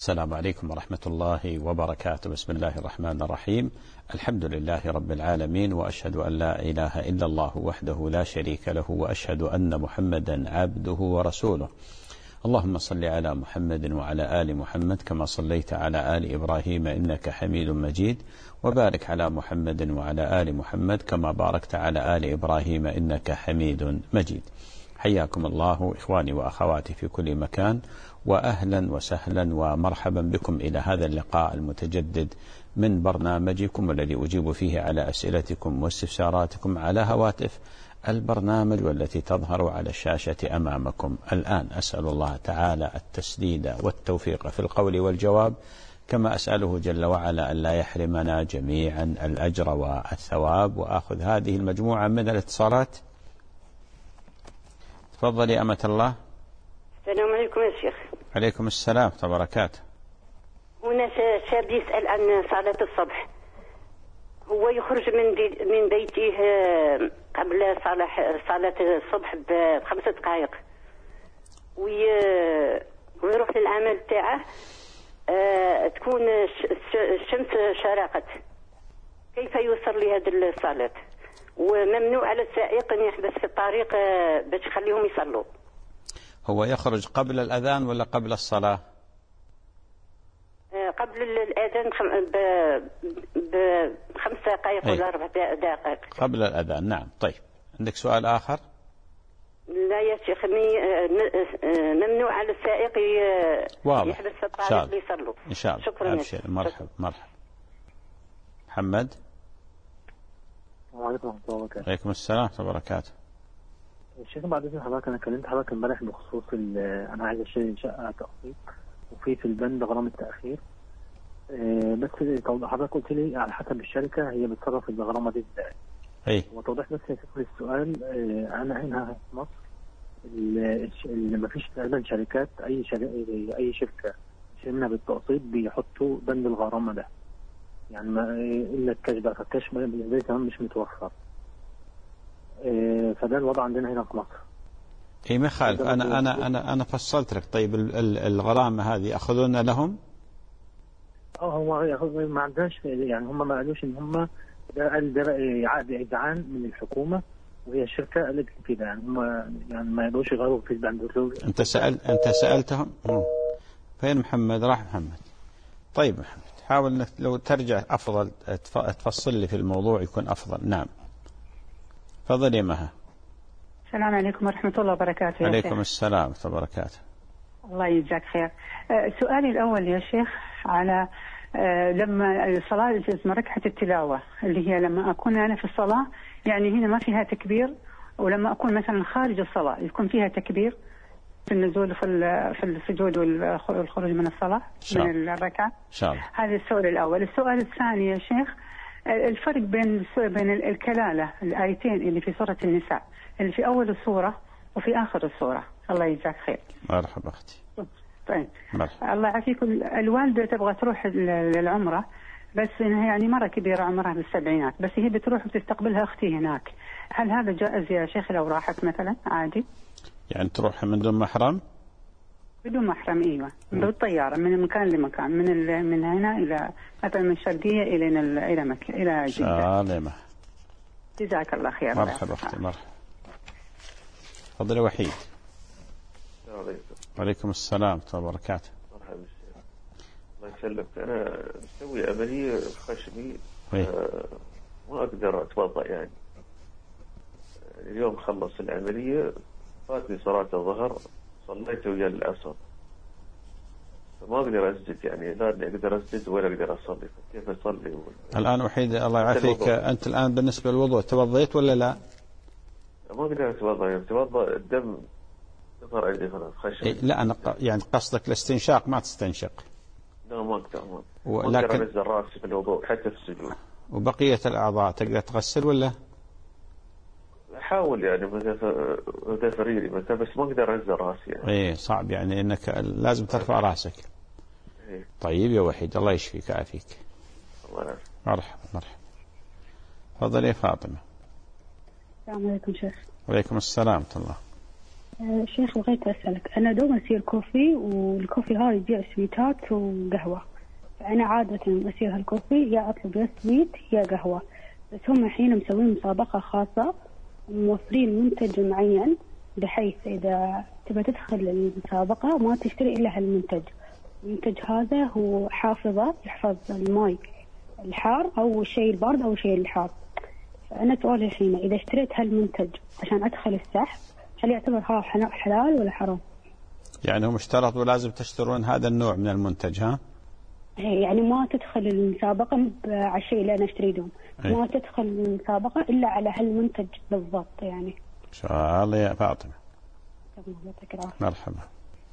السلام عليكم ورحمة الله وبركاته. بسم الله الرحمن الرحيم. الحمد لله رب العالمين، وأشهد أن لا إله إلا الله وحده لا شريك له، وأشهد أن محمدا عبده ورسوله. اللهم صل على محمد وعلى آل محمد كما صليت على آل إبراهيم إنك حميد مجيد، وبارك على محمد وعلى آل محمد كما باركت على آل إبراهيم إنك حميد مجيد. حياكم الله إخواني وأخواتي في كل مكان، وأهلا وسهلا ومرحبا بكم إلى هذا اللقاء المتجدد من برنامجكم الذي أجيب فيه على أسئلتكم واستفساراتكم على هواتف البرنامج والتي تظهر على الشاشة أمامكم الآن. أسأل الله تعالى التسديد والتوفيق في القول والجواب، كما أسأله جل وعلا أن لا يحرمنا جميعا الأجر والثواب. وأخذ هذه المجموعة من الاتصالات. تفضلي أمة الله. السلام عليكم يا شيخ. عليكم السلام وبركاته. هنا شاب يسأل عن صلاة الصبح. هو يخرج من بيته قبل صلاة الصبح ب5 دقائق، ويروح للعمل تاعه. تكون الشمس شرقت، كيف يوصل لهذه الصلاة؟ وممنوع على السائق أن يحبس في الطريق باش يخليهم يصلوا. هو يخرج قبل الأذان ولا قبل الصلاة؟ قبل الأذان ب5 دقائق ولا 4 دقائق قبل الأذان. نعم. طيب، عندك سؤال آخر؟ لا يا شيخ، ممنوع على السائق يحبس في الطريق ليصلوا. إن شاء الله. شكرا. أبشر. مرحبا مرحبا. محمد. وعليكم ورحمة الله وبركاته. عليكم السلام ورحمة الله وبركاته. الشيخ بعد إذن حضرتك، أنا كلمت حضرتك امبارح بخصوص أنا عايز أشتري شقة تقسيط، وفي البند غرامة التأخير. بس حضرتك قلت لي على حسب الشركة هي بتصرف الغرامة دي إزاي. أي. وتوضيح بس يا شيخ السؤال. أنا هنا في مصر اللي ما فيش تقريبا شركات، أي شركة شلنا بالتقسيط بيحطوا بند الغرامة ده، يعني ما إلا الكاش بقى، فالكاش بالنسبة لي كمان مش متوفر. فده الوضع عندنا هنا في مصر. اي ما خالف. انا فصلت لك. طيب الغرامه هذه ياخذون لهم؟ هو ما عندناش، يعني هم ما قالوش ان هم ده عقد اذعان من الحكومه، وهي الشركه قالت كده، يعني هم يعني ما يقدروش يغيروا في البند. انت سالتهم؟ فين محمد؟ راح محمد. طيب محمد، حاول انك لو ترجع افضل تفصل لي في الموضوع يكون افضل. نعم. تفضل يا مها. السلام عليكم ورحمة الله وبركاته. عليكم السلام ورحمة الله وبركاته. الله يجزاك خير. سؤالي الأول يا شيخ على لما الصلاة اسمها ركعة التلاوة، اللي هي لما أكون أنا في الصلاة، يعني هنا ما فيها تكبير، ولما أكون مثلا خارج الصلاة يكون فيها تكبير في النزول في السجود والخروج من الصلاة من الركعة. إن شاء الله. هذا السؤال الأول. السؤال الثاني يا شيخ، الفرق بين الكلالة، الآيتين اللي في سورة النساء، اللي في أول السورة وفي آخر السورة. الله يجزاك خير. مرحبا أختي. طيب. مرحبا. الله يعافيكم. الوالدة تبغى تروح للعمرة، بس إنها يعني مرة كبيرة، عمرها بالسبعينات، بس هي بتروح وتستقبلها أختي هناك. هل هذا جائز يا شيخ لو راحت مثلا عادي؟ يعني تروح من دون محرم؟ بدون محرم، ايوه. بالطياره من مكان لمكان، من هنا الى مثلا من الشرقيه الى مكه الى جده. سلامة. جزاك الله خير. مرحبا اختي. مرحبا. تفضل وحيد. السلام عليكم. وعليكم السلام ورحمة الله وبركاته. مرحبا بالشيخ. الله يسلمك. انا مسوي عمليه خشمي، ما اقدر اتوضا يعني. اليوم خلص العمليه، فاتني صلاة الظهر، صليت ويا العصر، فما أقدر أسجد، يعني لا أقدر أسجد ولا أقدر أصلي، كيف أصلي؟ الآن وحيد الله يعافيك، أنت الآن بالنسبة للوضوء توضيت ولا لا؟ ما أقدر أتوضأ، يعني أتوضأ الدم ظهر عندي خلاص خشم. لا أنا يعني قصدك الاستنشاق، ما تستنشق؟ لا ما أقدر، ما أقدر أنزل رأسي في الوضوء حتى في السجود. وبقية الأعضاء تقدر تغسل ولا؟ أحاول يعني مثلا فريري مثلا، بس ما أقدر أنزل رأسي يعني. إيه صعب، يعني إنك لازم ترفع رأسك. إيه. طيب يا وحيد، الله يشفيك ويعافيك. الله يعافيك. مرحبا مرحبا. تفضل يا فاطمة. السلام عليكم شيخ. وعليكم السلام ورحمة الله. شيخ بغيت أسألك، أنا دوما أسير كوفي، والكوفي هذا يبيع سويتات وقهوة، فأنا عادة أسير هالكوفي يا أطلب يا سويت يا قهوة، بس هم الحين مسوين مسابقة خاصة موفرين منتج معين، بحيث إذا تبى تدخل المسابقة ما تشتري إلا هالمنتج. المنتج هذا هو حافظة يحفظ الماء الحار أو الشيء البارد أو الشيء الحار. فأنا سؤالي الحين، إذا اشتريت هالمنتج عشان أدخل السحب، هل يعتبر حلال ولا حرام؟ يعني هم اشترطوا لازم تشترون هذا النوع من المنتج، ها؟ يعني ما تدخل المسابقة على الشيء اللي أنا أشتريه، ما تدخل المسابقة إلا على هالمنتج بالضبط. يعني إن شاء الله يا فاطمة. مرحبا.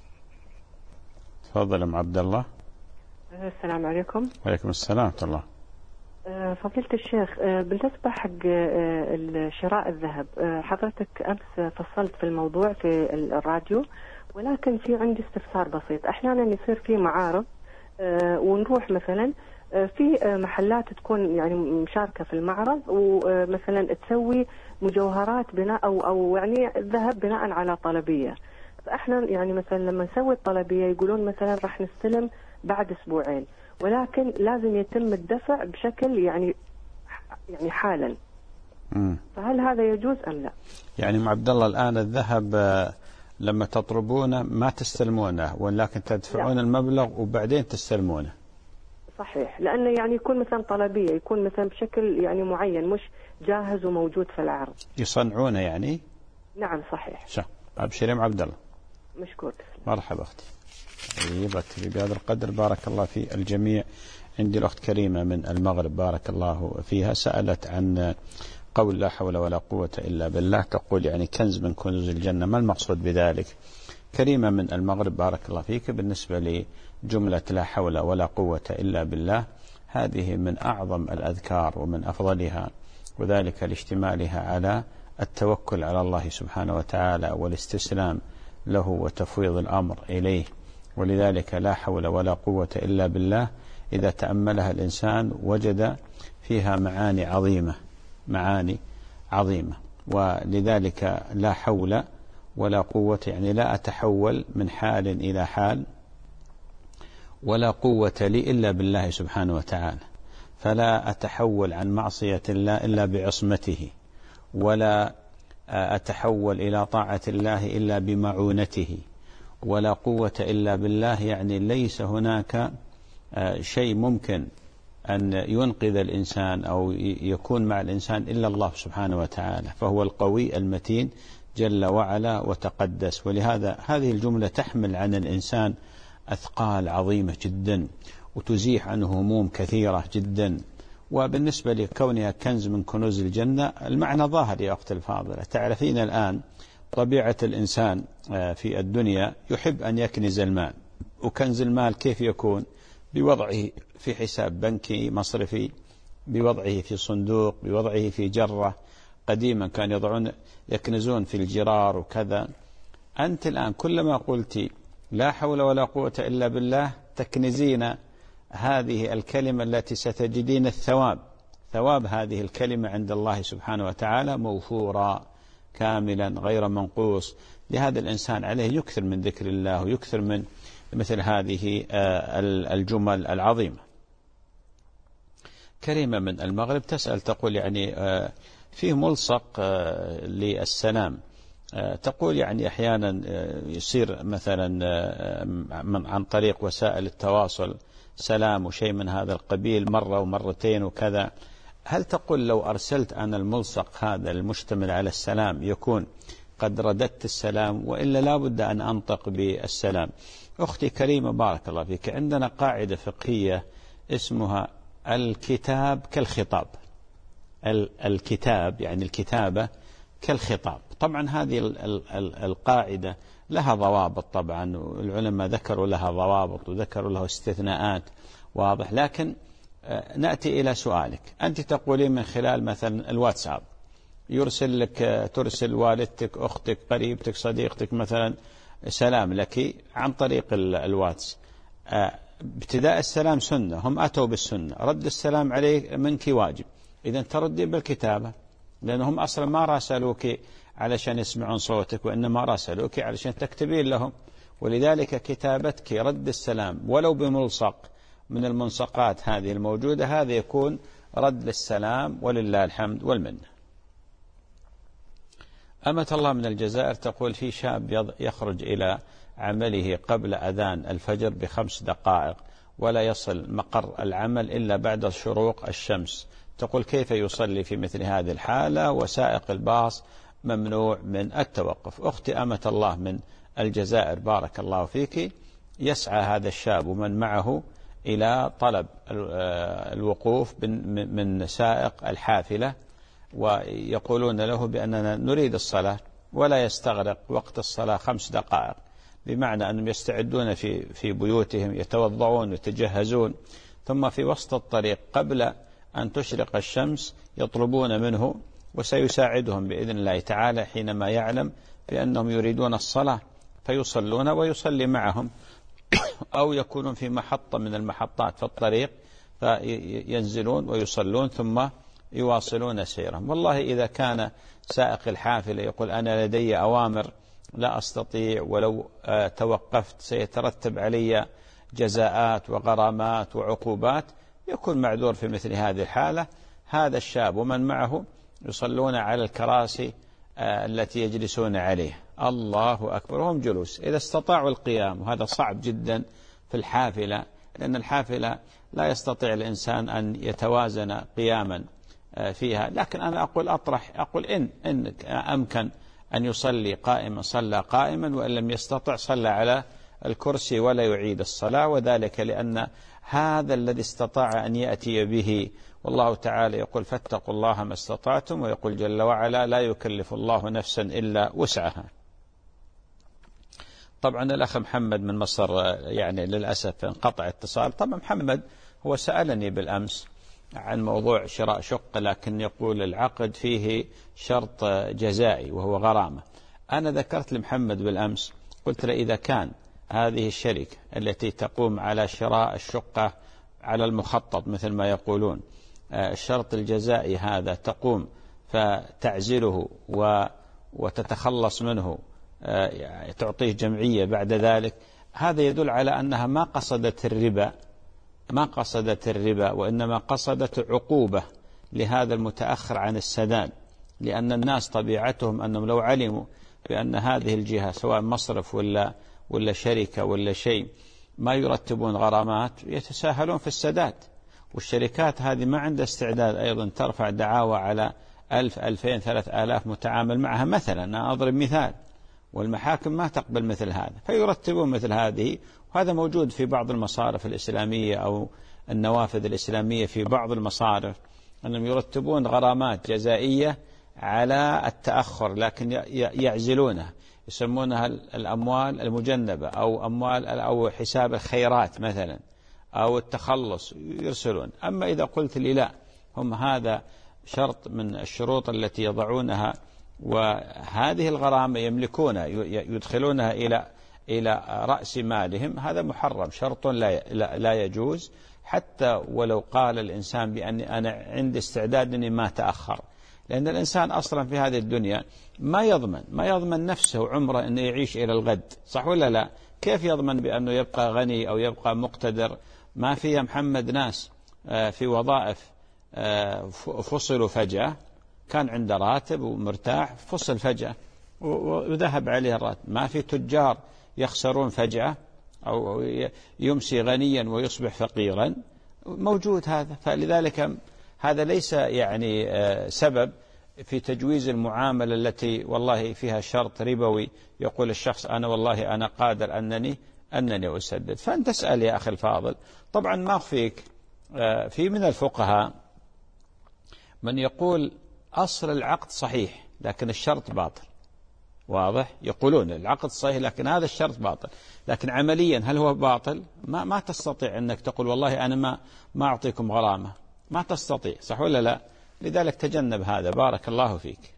تفضل أم عبد الله. السلام عليكم. وعليكم السلام ورحمة الله. فضيلة الشيخ، بالنسبة حق شراء الذهب، حضرتك أمس فصلت في الموضوع في الراديو، ولكن في عندي استفسار بسيط. أحيانا يصير في معارض ونروح مثلا في محلات تكون يعني مشاركة في المعرض، ومثلا تسوي مجوهرات بناء أو يعني ذهب بناء على طلبية. فإحنا يعني مثلا لما نسوي الطلبية يقولون مثلا راح نستلم بعد أسبوعين، ولكن لازم يتم الدفع بشكل يعني حالا. فهل هذا يجوز أم لا؟ يعني عبد الله الآن الذهب لما تطلبونه ما تستلمونه، ولكن تدفعون المبلغ وبعدين تستلمونه. صحيح، لأنه يعني يكون مثلا طلبية، يكون مثلا بشكل يعني معين، مش جاهز وموجود في العرض. يصنعونه يعني؟ نعم صحيح. أبشري عبد الله. مشكور. مرحبا أختي. طيبك بهذا القدر، بارك الله في الجميع. عندي الأخت كريمة من المغرب بارك الله فيها، سألت عن قول لا حول ولا قوة إلا بالله، تقول يعني كنز من كنوز الجنة، ما المقصود بذلك؟ كريمة من المغرب بارك الله فيك، بالنسبة لجملة لا حول ولا قوة إلا بالله هذه من أعظم الأذكار ومن أفضلها، وذلك لاشتمالها على التوكل على الله سبحانه وتعالى والاستسلام له وتفويض الأمر إليه. ولذلك لا حول ولا قوة إلا بالله إذا تأملها الإنسان وجد فيها معاني عظيمة. ولذلك لا حول ولا قوة يعني لا أتحول من حال إلى حال، ولا قوة لي إلا بالله سبحانه وتعالى، فلا أتحول عن معصية الله إلا بعصمته، ولا أتحول إلى طاعة الله إلا بمعونته، ولا قوة إلا بالله يعني ليس هناك شيء ممكن أن ينقذ الإنسان أو يكون مع الإنسان إلا الله سبحانه وتعالى، فهو القوي المتين جل وعلا وتقدس. ولهذا هذه الجملة تحمل عن الإنسان أثقال عظيمة جدا، وتزيح عنه هموم كثيرة جدا. وبالنسبة لكونها كنز من كنوز الجنة، المعنى ظاهر يا أخت الفاضلة. تعرفين الآن طبيعة الإنسان في الدنيا يحب أن يكنز المال، وكنز المال كيف يكون؟ بوضعه في حساب بنكي مصرفي، بوضعه في صندوق، بوضعه في جرة. قديما كان يكنزون في الجرار وكذا. أنت الآن كلما قلت لا حول ولا قوة إلا بالله تكنزين هذه الكلمة التي ستجدين ثواب هذه الكلمة عند الله سبحانه وتعالى موفورا كاملا غير منقوص. لهذا الإنسان عليه يكثر من ذكر الله ويكثر من مثل هذه الجمل العظيمة. كريمة من المغرب تسأل تقول يعني فيه ملصق للسلام، تقول يعني أحيانا يصير مثلا عن طريق وسائل التواصل سلام وشيء من هذا القبيل مرة ومرتين وكذا، هل تقول لو أرسلت أنا الملصق هذا المشتمل على السلام يكون قد رددت السلام، وإلا لا بد أن أنطق بالسلام؟ أختي كريمة بارك الله فيك، عندنا قاعدة فقهية اسمها الكتاب كالخطاب. الكتاب يعني الكتابة كالخطاب. طبعا هذه القاعدة لها ضوابط، طبعا العلماء ذكروا لها ضوابط وذكروا لها استثناءات واضح. لكن نأتي إلى سؤالك، أنت تقولين من خلال مثلا الواتساب ترسل والدتك أختك قريبتك صديقتك مثلا سلام لك عن طريق الواتس. ابتداء السلام سنة، هم أتوا بالسنة، رد السلام عليه منك واجب، إذا تردين بالكتابة لأنهم أصلا ما راسلوك علشان يسمعون صوتك، وإنما راسلوك علشان تكتبين لهم. ولذلك كتابتك رد السلام ولو بملصق من الملصقات هذه الموجودة، هذا يكون رد للسلام، ولله الحمد والمنة. أمة الله من الجزائر تقول: في شاب يخرج إلى عمله قبل أذان الفجر ب5 دقائق ولا يصل مقر العمل إلا بعد شروق الشمس، تقول كيف يصلي في مثل هذه الحالة وسائق الباص ممنوع من التوقف؟ أختي أمة الله من الجزائر بارك الله فيك، يسعى هذا الشاب ومن معه إلى طلب الوقوف من سائق الحافلة، ويقولون له بأننا نريد الصلاة، ولا يستغرق وقت الصلاة 5 دقائق، بمعنى أنهم يستعدون في بيوتهم، يتوضعون ويتجهزون، ثم في وسط الطريق قبل أن تشرق الشمس يطلبون منه، وسيساعدهم بإذن الله تعالى حينما يعلم بأنهم يريدون الصلاة، فيصلون ويصلي معهم، أو يكونون في محطة من المحطات في الطريق فينزلون ويصلون ثم يواصلون سيرهم. والله إذا كان سائق الحافلة يقول أنا لدي أوامر لا أستطيع، ولو توقفت سيترتب علي جزاءات وغرامات وعقوبات، يكون معذور في مثل هذه الحالة. هذا الشاب ومن معه يصلون على الكراسي التي يجلسون عليه، الله أكبر، وهم جلوس إذا استطاعوا القيام، وهذا صعب جدا في الحافلة، لأن الحافلة لا يستطيع الإنسان أن يتوازن قياما فيها. لكن أنا أقول إن أمكن أن يصلي قائما صلى قائما، وإن لم يستطع صلى على الكرسي ولا يعيد الصلاة، وذلك لأن هذا الذي استطاع أن يأتي به. والله تعالى يقول: فاتقوا الله ما استطعتم، ويقول جل وعلا: لا يكلف الله نفسا إلا وسعها. طبعا الأخ محمد من مصر يعني للأسف انقطع اتصال. طبعا محمد هو سألني بالأمس عن موضوع شراء شقة، لكن يقول العقد فيه شرط جزائي وهو غرامة. أنا ذكرت لمحمد بالأمس، قلت له إذا كان هذه الشركة التي تقوم على شراء الشقة على المخطط مثل ما يقولون، الشرط الجزائي هذا تقوم فتعزله وتتخلص منه، تعطيه جمعية بعد ذلك، هذا يدل على أنها ما قصدت الربا، وإنما قصدت عقوبة لهذا المتأخر عن السداد، لأن الناس طبيعتهم أنهم لو علموا بأن هذه الجهة سواء مصرف ولا شركة ولا شيء ما يرتبون غرامات يتساهلون في السداد. والشركات هذه ما عندها استعداد أيضا ترفع دعاوى على 1000 2000 3000 متعامل معها مثلا، أنا أضرب مثال، والمحاكم ما تقبل مثل هذا، فيرتبون مثل هذه. وهذا موجود في بعض المصارف الإسلامية أو النوافذ الإسلامية في بعض المصارف، أنهم يرتبون غرامات جزائية على التأخر، لكن يعزلونها، يسمونها الأموال المجنبة أو أموال أو حساب الخيرات مثلا، أو التخلص يرسلون. أما إذا قلت لي لا، هم هذا شرط من الشروط التي يضعونها، وهذه الغرامة يملكونها يدخلونها إلى رأس مالهم، هذا محرم، شرط لا يجوز، حتى ولو قال الإنسان بأني أنا عندي استعداد أني ما تأخر. لأن الإنسان أصلا في هذه الدنيا ما يضمن نفسه عمره أنه يعيش إلى الغد، صح ولا لا؟ كيف يضمن بأنه يبقى غني أو يبقى مقتدر؟ ما في يا محمد ناس في وظائف فصلوا فجأة، كان عنده راتب ومرتاح، فصل فجأة وذهب عليه الراتب. ما في تجار يخسرون فجأة أو يمسي غنيا ويصبح فقيرا، موجود هذا. فلذلك هذا ليس يعني سبب في تجويز المعاملة التي والله فيها شرط ربوي، يقول الشخص أنا والله أنا قادر أنني أسدد. فأنت تسأل يا أخي الفاضل. طبعا ما أخفيك في من الفقهاء من يقول أصل العقد صحيح لكن الشرط باطل، واضح؟ يقولون العقد صحيح لكن هذا الشرط باطل، لكن عمليا هل هو باطل؟ ما تستطيع أنك تقول والله أنا ما أعطيكم غرامة، ما تستطيع، صح ولا لا؟ لذلك تجنب هذا، بارك الله فيك.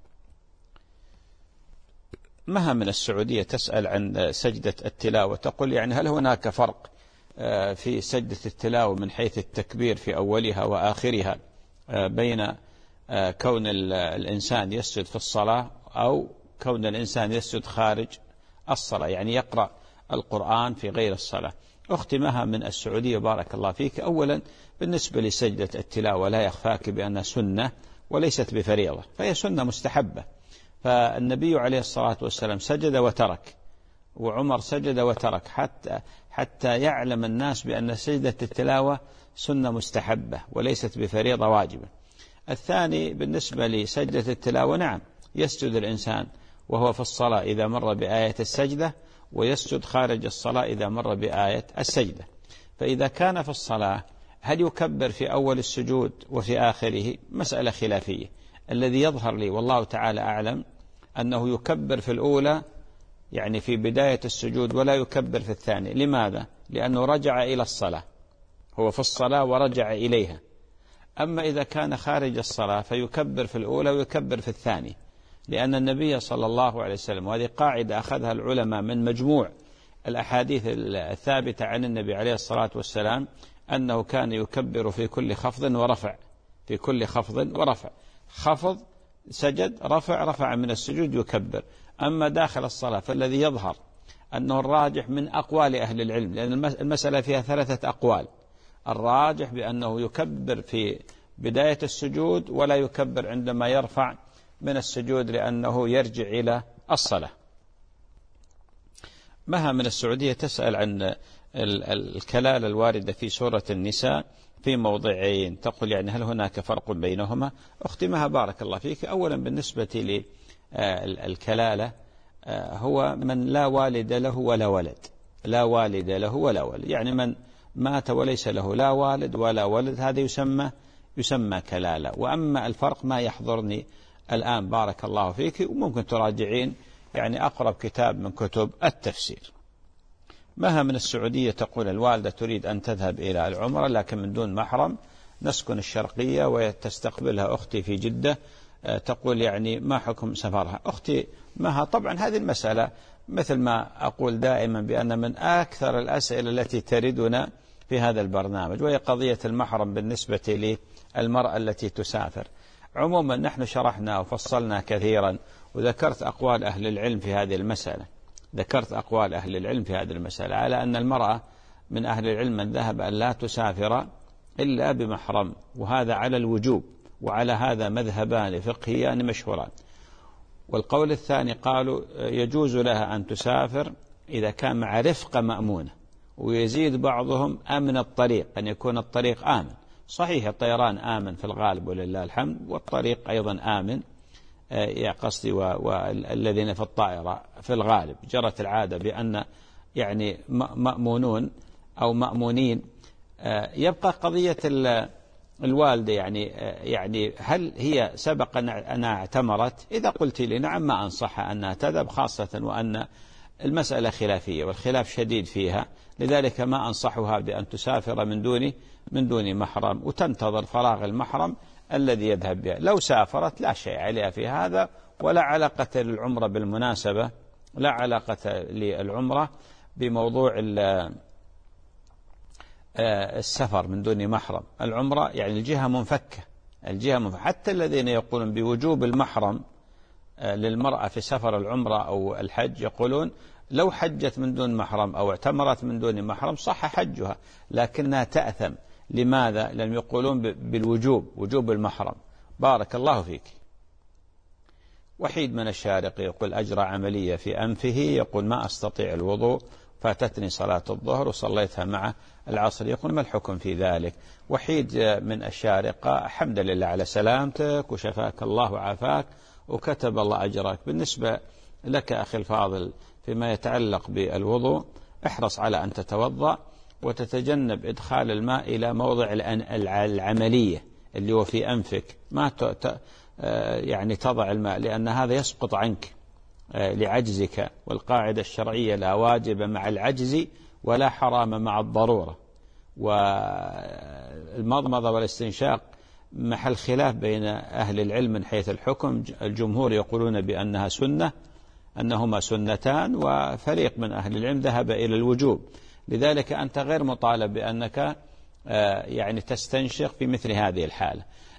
مها من السعودية تسأل عن سجدة التلاوة، تقول يعني هل هناك فرق في سجدة التلاوة من حيث التكبير في أولها وآخرها بين كون الإنسان يسجد في الصلاة أو كون الإنسان يسجد خارج الصلاة، يعني يقرأ القرآن في غير الصلاة. أختي مها من السعودية بارك الله فيك، أولا بالنسبة لسجدة التلاوة لا يخفاك بأنها سنة وليست بفريضة، فهي سنة مستحبة، فالنبي عليه الصلاة والسلام سجد وترك، وعمر سجد وترك حتى يعلم الناس بأن سجدة التلاوة سنة مستحبة وليست بفريضة واجبة. الثاني بالنسبة لسجدة التلاوة، نعم يسجد الإنسان وهو في الصلاة إذا مر بآية السجدة، ويسجد خارج الصلاة إذا مر بآية السجدة. فإذا كان في الصلاة هل يكبر في أول السجود وفي آخره؟ مسألة خلافية. الذي يظهر لي والله تعالى أعلم أنه يكبر في الأولى، يعني في بداية السجود، ولا يكبر في الثاني. لماذا؟ لأنه رجع إلى الصلاة، هو في الصلاة ورجع إليها. أما إذا كان خارج الصلاة فيكبر في الأولى ويكبر في الثاني، لأن النبي صلى الله عليه وسلم، وهذه قاعدة أخذها العلماء من مجموع الأحاديث الثابتة عن النبي عليه الصلاة والسلام، أنه كان يكبر في كل خفض ورفع، في كل خفض ورفع، خفض سجد رفع من السجود يكبر. أما داخل الصلاة فالذي يظهر أنه الراجح من أقوال أهل العلم، لأن المسألة فيها 3 أقوال، الراجح بأنه يكبر في بداية السجود ولا يكبر عندما يرفع من السجود، لأنه يرجع إلى الصلاة. مها من السعودية تسأل عن الكلالة الواردة في سورة النساء في موضعين، تقول يعني هل هناك فرق بينهما؟ أختي مها بارك الله فيك، أولا بالنسبة للكلالة هو من لا والد له ولا ولد، لا والد له ولا ولد، يعني من مات وليس له لا والد ولا ولد، هذا يسمى كلالة. وأما الفرق ما يحضرني الآن بارك الله فيك، وممكن تراجعين يعني أقرب كتاب من كتب التفسير. مها من السعودية تقول الوالدة تريد أن تذهب إلى العمرة لكن من دون محرم، نسكن الشرقية وتستقبلها أختي في جدة، تقول يعني ما حكم سفرها؟ أختي مها طبعا هذه المسألة مثل ما أقول دائما بأن من أكثر الأسئلة التي تردنا في هذا البرنامج، وهي قضية المحرم بالنسبة للمرأة التي تسافر. عموما نحن شرحنا وفصلنا كثيرا، وذكرت أقوال أهل العلم في هذه المسألة، ذكرت أقوال أهل العلم في هذه المسألة على أن المرأة من أهل العلم من ذهب أن لا تسافر إلا بمحرم، وهذا على الوجوب، وعلى هذا مذهبان فقهيان مشهوران. والقول الثاني قالوا يجوز لها أن تسافر إذا كان مع رفقة مأمونة، ويزيد بعضهم أمن الطريق، أن يكون الطريق آمن. صحيح الطيران آمن في الغالب ولله الحمد، والطريق أيضا آمن يا قصدي، والذين في الطائرة في الغالب جرت العادة بأن يعني مأمونون أو مأمونين. يبقى قضية الوالدة، يعني هل هي سبق أنها اعتمرت؟ إذا قلت لي نعم ما أنصحها أنها تذهب، خاصة وأن المسألة خلافية والخلاف شديد فيها، لذلك ما أنصحها بأن تسافر من دون محرم، وتنتظر فراغ المحرم الذي يذهب بها. لو سافرت لا شيء عليها في هذا، ولا علاقة للعمرة بالمناسبة، لا علاقة للعمرة بموضوع السفر من دون محرم. العمرة يعني الجهة منفكة، حتى الذين يقولون بوجوب المحرم للمرأة في سفر العمرة أو الحج يقولون لو حجت من دون محرم أو اعتمرت من دون محرم صح حجها، لكنها تأثم. لماذا؟ لأنهم يقولون بالوجوب، وجوب المحرم. بارك الله فيك. وحيد من الشارق يقول أجرى عملية في أنفه، يقول ما أستطيع الوضوء، فاتتني صلاة الظهر وصليتها مع العصر، يقول ما الحكم في ذلك؟ وحيد من الشارقة، الحمد لله على سلامتك وشفاك الله وعافاك وكتب الله أجرك. بالنسبة لك أخي الفاضل فيما يتعلق بالوضوء، احرص على أن تتوضأ وتتجنب إدخال الماء إلى موضع العملية اللي هو في أنفك، ما يعني تضع الماء، لأن هذا يسقط عنك لعجزك، والقاعدة الشرعية لا واجب مع العجز ولا حرام مع الضرورة. والمضمضة والاستنشاق محل خلاف بين أهل العلم من حيث الحكم، الجمهور يقولون بأنها سنة، أنهما سنتان، وفريق من أهل العلم ذهب إلى الوجوب. لذلك أنت غير مطالب بأنك يعني تستنشق في مثل هذه الحالة.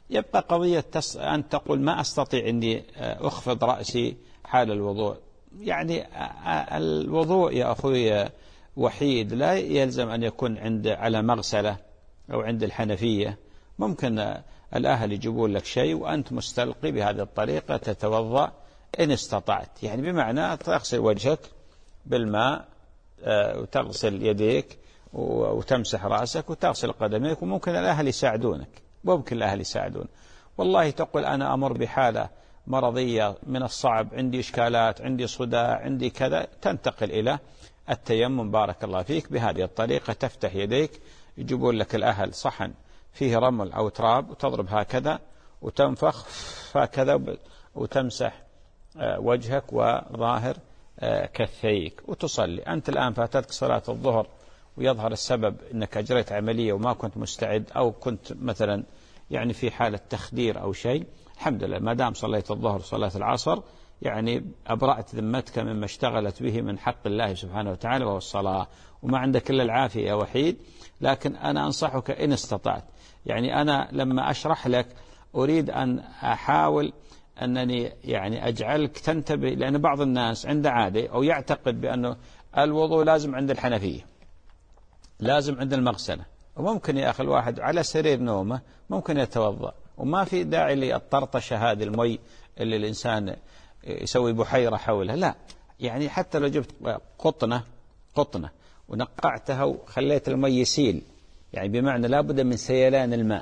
يبقى قضية أن تقول ما أستطيع أني أخفض رأسي حال الوضوء. يعني الوضوء يا أخوي وحيد لا يلزم أن يكون على مغسلة أو عند الحنفية. ممكن الأهل يجيبون لك شيء وأنت مستلقي بهذه الطريقة تتوضأ إن استطعت، يعني بمعنى تغسل وجهك بالماء وتغسل يديك وتمسح رأسك وتغسل قدميك، وممكن الأهل يساعدونك، ممكن الأهل يساعدون. والله تقول أنا أمر بحالة مرضية من الصعب، عندي إشكالات، عندي صداع، عندي كذا، تنتقل إلى التيمم بارك الله فيك. بهذه الطريقة تفتح يديك، يجيبون لك الأهل صحن فيه رمل أو تراب وتضرب هكذا وتنفخ هكذا وتمسح وجهك وظاهر كفيك وتصلي. أنت الآن فاتتك صلاة الظهر ويظهر السبب أنك أجريت عملية وما كنت مستعد، أو كنت مثلا يعني في حالة تخدير أو شيء، الحمد لله ما دام صليت الظهر وصلاة العصر يعني أبرأت ذمتك مما اشتغلت به من حق الله سبحانه وتعالى وهو الصلاة، وما عندك إلا العافية يا وحيد. لكن أنا أنصحك إن استطعت، يعني أنا لما أشرح لك أريد أن أحاول أنني يعني أجعلك تنتبه، لأن بعض الناس عنده عادة أو يعتقد بأنه الوضوء لازم عند الحنفية، لازم عند المغسلة، وممكن يا أخي الواحد على سرير نومه ممكن يتوضأ، وما في داعي للطرطشة هذه المي اللي الإنسان يسوي بحيرة حولها. لا، يعني حتى لو جبت قطنة ونقعتها وخليت المي يسيل، يعني بمعنى لابد من سيلان الماء،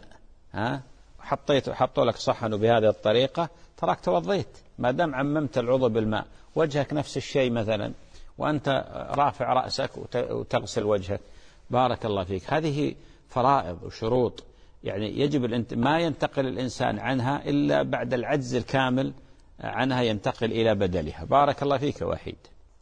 حطوا لك صحن بهذه الطريقة تراك توضيت، ما دام عممت العضو بالماء. وجهك نفس الشيء مثلا، وأنت رافع رأسك وتغسل وجهك بارك الله فيك. هذه فرائض وشروط يعني يجب ما ينتقل الإنسان عنها إلا بعد العجز الكامل عنها ينتقل إلى بدلها. بارك الله فيك وحيد.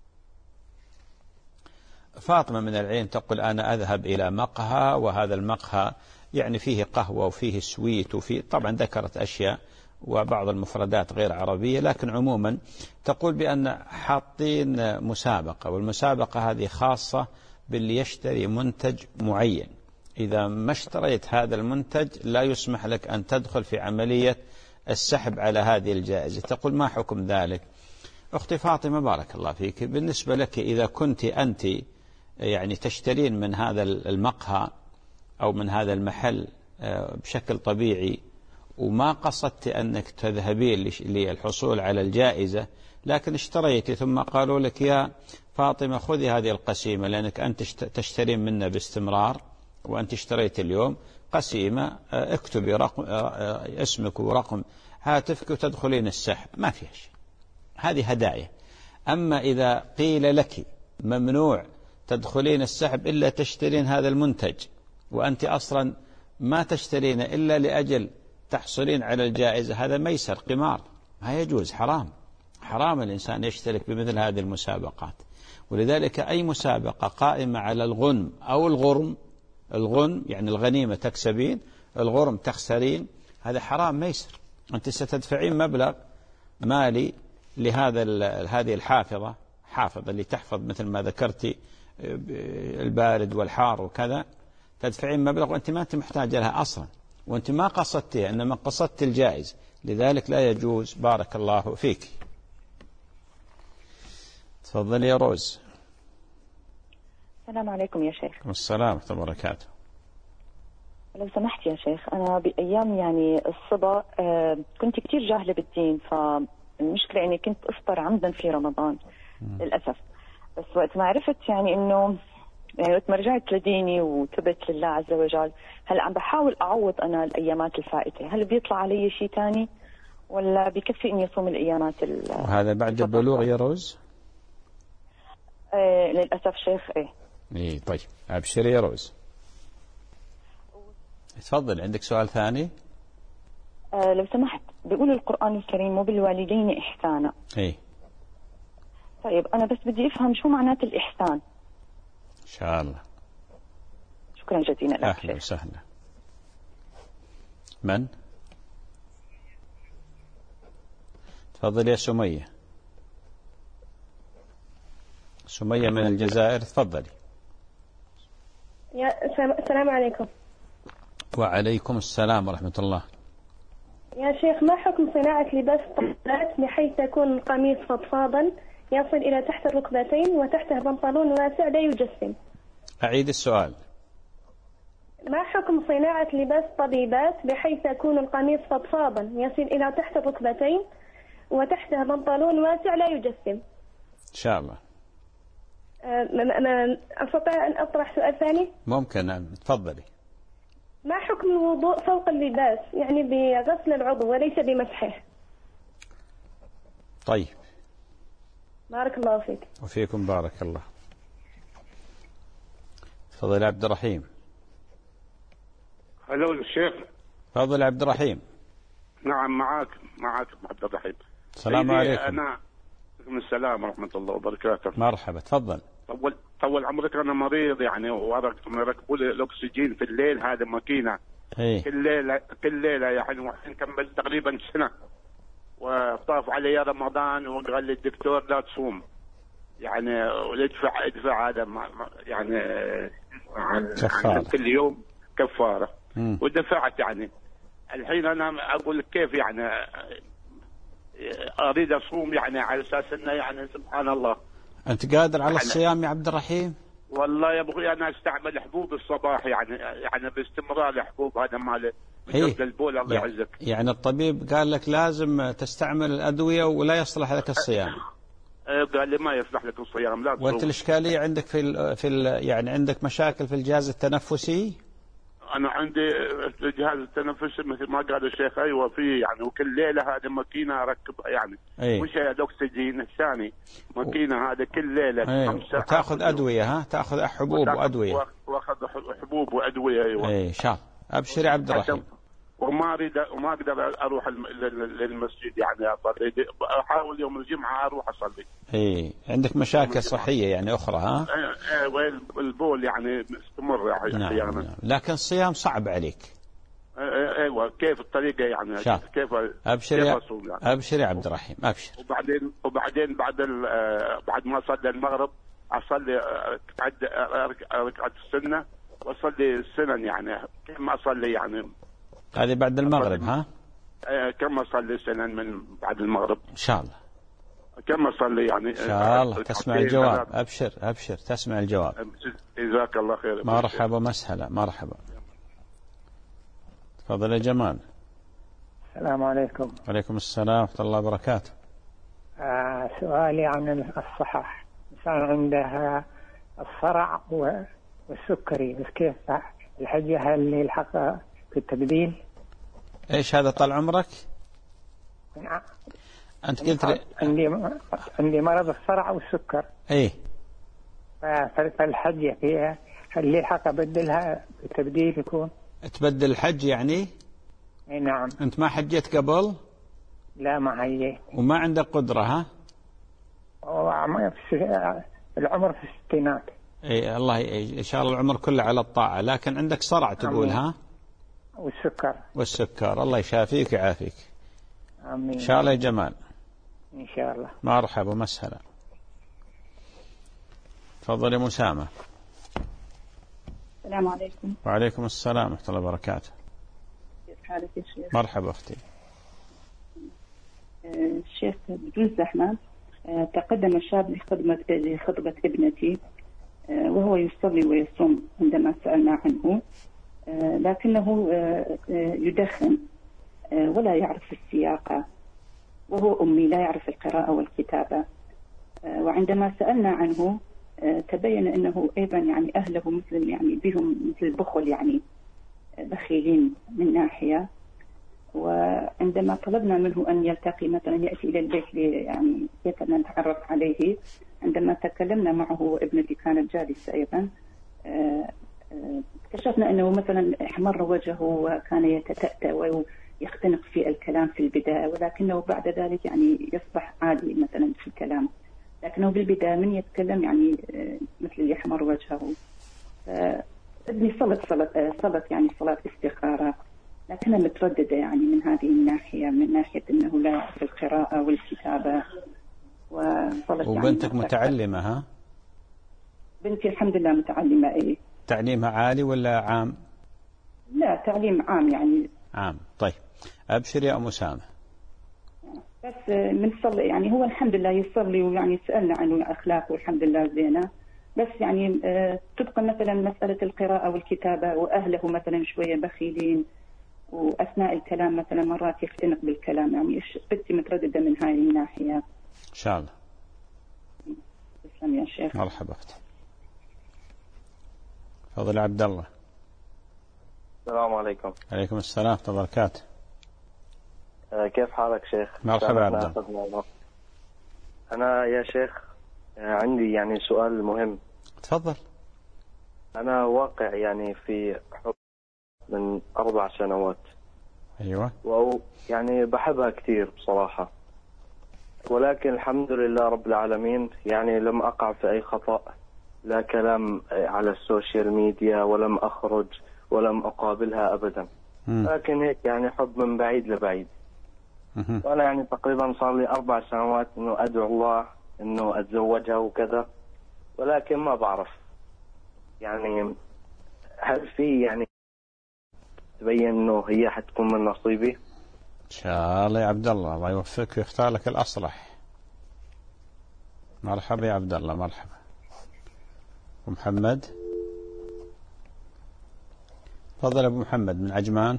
فاطمة من العين تقول أنا أذهب إلى مقهى، وهذا المقهى يعني فيه قهوة وفيه سويت وفيه، طبعا ذكرت أشياء وبعض المفردات غير عربية، لكن عموما تقول بأن حاطين مسابقة، والمسابقة هذه خاصة باللي يشتري منتج معين، إذا ما اشتريت هذا المنتج لا يسمح لك أن تدخل في عملية السحب على هذه الجائزة. تقول ما حكم ذلك؟ أختي فاطمة بارك الله فيك، بالنسبة لك إذا كنت أنت يعني تشترين من هذا المقهى أو من هذا المحل بشكل طبيعي وما قصدت أنك تذهبين للحصول على الجائزة، لكن اشتريتي ثم قالوا لك يا فاطمة خذي هذه القسيمة لأنك أنت تشترين منا باستمرار وأنت اشتريت اليوم قسيمة، اكتبي اسمك ورقم هاتفك وتدخلين السحب، ما فيها شيء، هذه هدايا. أما إذا قيل لك ممنوع تدخلين السحب إلا تشترين هذا المنتج وأنت أصلا ما تشترين إلا لأجل تحصلين على الجائزة، هذا ميسر قمار، ما يجوز، حرام الإنسان يشترك بمثل هذه المسابقات. ولذلك أي مسابقة قائمة على الغنم أو الغنم يعني الغنيمة تكسبين، الغرم تخسرين، هذا حرام ميسر. أنت ستدفعين مبلغ مالي هذه الحافظة اللي تحفظ مثل ما ذكرتي البارد والحار وكذا، تدفعين مبلغ وأنت ما أنت محتاجة لها أصلا، وأنت ما قصدتها إنما قصدت الجائز، لذلك لا يجوز. بارك الله فيك. تفضل يا روز. السلام عليكم يا شيخ. السلام ورحمة الله وبركاته. لو سمحت يا شيخ، أنا بأيام يعني الصبا كنت كتير جاهلة بالدين، فالمشكلة إني كنت أفطر عمدا في رمضان للأسف، بس وقت ما عرفت يعني إنه يعني وقت ما رجعت لديني وتبت لله عز وجل، هلا عم بحاول أعوض أنا الأيامات الفائتة، هل بيطلع علي شيء تاني ولا بكفي إني أصوم الأيامات وهذا بعد البلوغ يا روز؟ للأسف شيخ. إيه طيب أبشري يا روز. تفضل، عندك سؤال ثاني؟ لو سمحت، بيقول القرآن الكريم وبالوالدين إحسانا. إيه طيب أنا بس بدي أفهم شو معنات الإحسان. إن شاء الله. شكرا جزيلا لك. أهلا وسهلا. من؟ تفضل يا سمية. سمية من الجزائر، تفضلي. السلام عليكم. وعليكم السلام ورحمة الله. يا شيخ، ما حكم صناعة لباس الطفلات بحيث يكون القميص فضفاضا يصل إلى تحت الركبتين وتحته بنطلون واسع لا يجسم؟ أعيد السؤال. ما حكم صناعة لباس طبيبات بحيث يكون القميص فضفاضا يصل إلى تحت الركبتين وتحته بنطلون واسع لا يجسم؟ إن شاء الله. أستطيع أن أطرح سؤال ثاني؟ ممكن، تفضلي. ما حكم الوضوء فوق اللباس، يعني بغسل العضو وليس بمسحه؟ طيب. بارك الله فيك. وفيكم بارك الله. تفضل عبد الرحيم. هلو الشيخ. تفضل عبد الرحيم. نعم، معك عبد الرحيم. السلام عليكم. أنا من السلام ورحمة الله وبركاته. مرحبا، تفضل. طول عمرك، أنا مريض يعني، وركبوا لي الأكسجين في الليل، هذه ماكينة. إيه؟ كل ليلة يعني، وحين كملت تقريبا سنة، وطاف علي رمضان وقال لي الدكتور لا تصوم يعني، ادفع هذا يعني عن كل يوم كفارة. ودفعت يعني. الحين أنا أقول لك كيف يعني أريد أصوم يعني، على أساس أنه يعني سبحان الله. أنت قادر على الصيام يا عبد الرحيم؟ والله يا أبوي أنا أستعمل حبوب الصباح يعني باستمرار، حبوب هذا مال البول. الله يعزك. يعني الطبيب قال لك لازم تستعمل الأدوية ولا يصلح لك الصيام؟ قال لي ما يصلح لك الصيام، لا تصوم. وأنت الإشكالية عندك يعني عندك مشاكل في الجهاز التنفسي؟ أنا عندي الجهاز التنفسي مثل ما قال الشيخ، أيوة في يعني، وكل ليلة هذه ماكينة أركبها يعني. مش الأكسجين الثاني، ماكينة هذا كل ليلة. وتأخذ أدوية، ها؟ تأخذ حبوب وأدوية. وأخذ حبوب وأدوية. أيوة. إن شاء الله. أبشر عبد الرحيم. وما أقدر أروح للمسجد يعني أصلي، أحاول يوم الجمعة أروح أصلي. عندك مشاكل صحية يعني أخرى، ها؟ البول يعني مستمر يعني. نعم. لكن الصيام صعب عليك. ايوه، كيف الطريقة يعني؟ كيف أبشر يعني. أبشر يا عبد الرحيم، أبشر. وبعدين بعد ما أصلي المغرب أصلي ركعة السنة، وأصلي السنن يعني. كيف ما أصلي يعني؟ هذه بعد المغرب، ها؟ كم أصلي سنن من بعد المغرب؟ إن شاء الله. كم أصلي يعني؟ إن شاء الله تسمع الجواب. أبشر تسمع الجواب. جزاك الله خير. مرحبا مسهلا، مرحبا. تفضل يا جمال. السلام عليكم. وعليكم السلام ورحمة الله وبركاته. سؤالي عن الصحة. إنسان عندها الصرع والسكري، بس كيف الحجة هل يلحق في التبديل؟ إيش هذا طال عمرك؟ أنت قلت لي عندي مرض الصرع والسكر. إيه؟ فالحجة فيها هل يلحق أبدلها في التبديل يكون؟ تبدل الحج يعني؟ اي نعم. أنت ما حجيت قبل؟ لا ما حجيت. وما عندك قدرة، ها؟ العمر في الستينات. اي الله ان شاء الله العمر كله على الطاعة، لكن عندك صرع تقول، ها؟ والسكر الله يشافيك ويعافيك. آمين. إن شاء الله يا جمال. إن شاء الله. مرحبا مسهلا. تفضل يا مسامة. السلام عليكم. وعليكم السلام ورحمة الله وبركاته. كيف حالك يا شيخ؟ مرحبا أختي. الشيخ بدون زحمة، تقدم شاب لخطبة ابنتي وهو يصلي ويصوم عندما سألنا عنه، لكنه يدخن ولا يعرف السياقة، وهو أمي لا يعرف القراءة والكتابة. وعندما سألنا عنه تبين أنه أيضا يعني أهله مثل يعني بهم مثل البخل، يعني بخيلين من ناحية. وعندما طلبنا منه أن يلتقي مثلا يأتي إلى البيت يعني كيف نتعرف عليه، عندما تكلمنا معه وابنتي كانت جالسة أيضا، اكتشفنا أنه مثلا احمر وجهه وكان يتتأتأ ويختنق في الكلام في البداية، ولكنه بعد ذلك يعني يصبح عادي مثلا في الكلام، لكنه بالبداية من يتكلم يعني مثل يحمر وجهه. ابني صلت يعني صلاة استخارة، لكنها مترددة يعني من هذه الناحية، من ناحية أنه لا يعرف القراءة والكتابة. وبنتك يعني متعلمة، ها؟ بنتي الحمد لله متعلمة. إيه؟ تعليمها عالي ولا عام؟ لا تعليم عام يعني. عام. طيب أبشر يا أم أسامة. بس بنصلي يعني، هو الحمد لله يصلي ويعني سألنا عنه أخلاقه والحمد لله زينة، بس يعني تبقى مثلا مسألة القراءة والكتابة، وأهله مثلا شوية بخيلين، وأثناء الكلام مثلا مرات يختنق بالكلام، يعني إيش بدي مترددة من هاي الناحية. إن شاء الله. تسلم يا شيخ. مرحبا. فضل عبد الله. السلام عليكم. عليكم السلام ورحمة الله وبركاته. كيف حالك شيخ؟ مرحبا عبد الله. أنا يا شيخ عندي يعني سؤال مهم. تفضل. أنا واقع يعني في حب من 4 سنوات. أيوة. يعني بحبها كثير بصراحة، ولكن الحمد لله رب العالمين يعني لم أقع في أي خطأ، لا كلام على السوشيال ميديا، ولم أخرج ولم أقابلها أبدا. لكن هيك يعني حب من بعيد لبعيد. وأنا يعني تقريبا صار لي 4 سنوات إنه أدعو الله إنه أتزوجها وكذا، ولكن ما بعرف يعني هل في يعني تبين إنه هي حتكون من نصيبي؟ إن شاء الله يا عبد الله، الله يوفقك ويختار لك الأصلح. مرحبا يا عبد الله. مرحبا. ومحمد. تفضل أبو محمد من عجمان.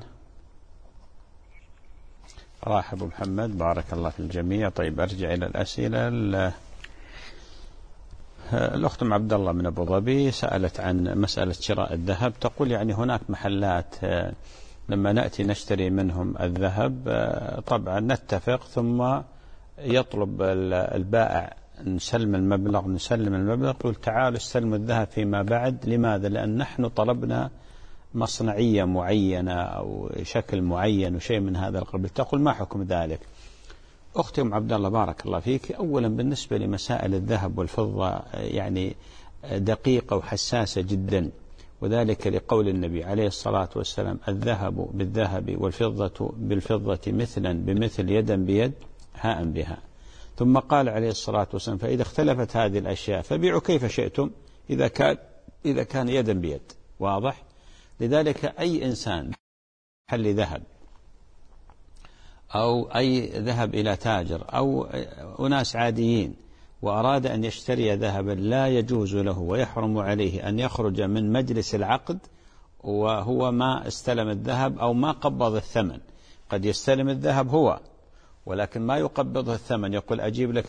راح أبو محمد، بارك الله في الجميع. طيب أرجع إلى الأسئلة. الأخت أم عبد الله من أبو ظبي سألت عن مسألة شراء الذهب، تقول يعني هناك محلات لما نأتي نشتري منهم الذهب طبعا نتفق، ثم يطلب البائع نسلم المبلغ، يقول تعالوا استلموا الذهب فيما بعد. لماذا؟ لأن نحن طلبنا مصنعية معينة أو شكل معين وشيء من هذا القبيل. تقول ما حكم ذلك؟ أختي أم عبد الله بارك الله فيك، أولا بالنسبة لمسائل الذهب والفضة يعني دقيقة وحساسة جدا، وذلك لقول النبي عليه الصلاة والسلام الذهب بالذهب والفضة بالفضة مثلا بمثل يدا بيد هاء بها. ثم قال عليه الصلاة والسلام فإذا اختلفت هذه الأشياء فبيعوا كيف شئتم إذا كان يدا بيد. واضح؟ لذلك أي إنسان محل ذهب أو أي ذهب إلى تاجر أو أناس عاديين وأراد أن يشتري ذهبا لا يجوز له ويحرم عليه أن يخرج من مجلس العقد وهو ما استلم الذهب أو ما قبض الثمن. قد يستلم الذهب هو ولكن ما يقبضه الثمن، يقول أجيب لك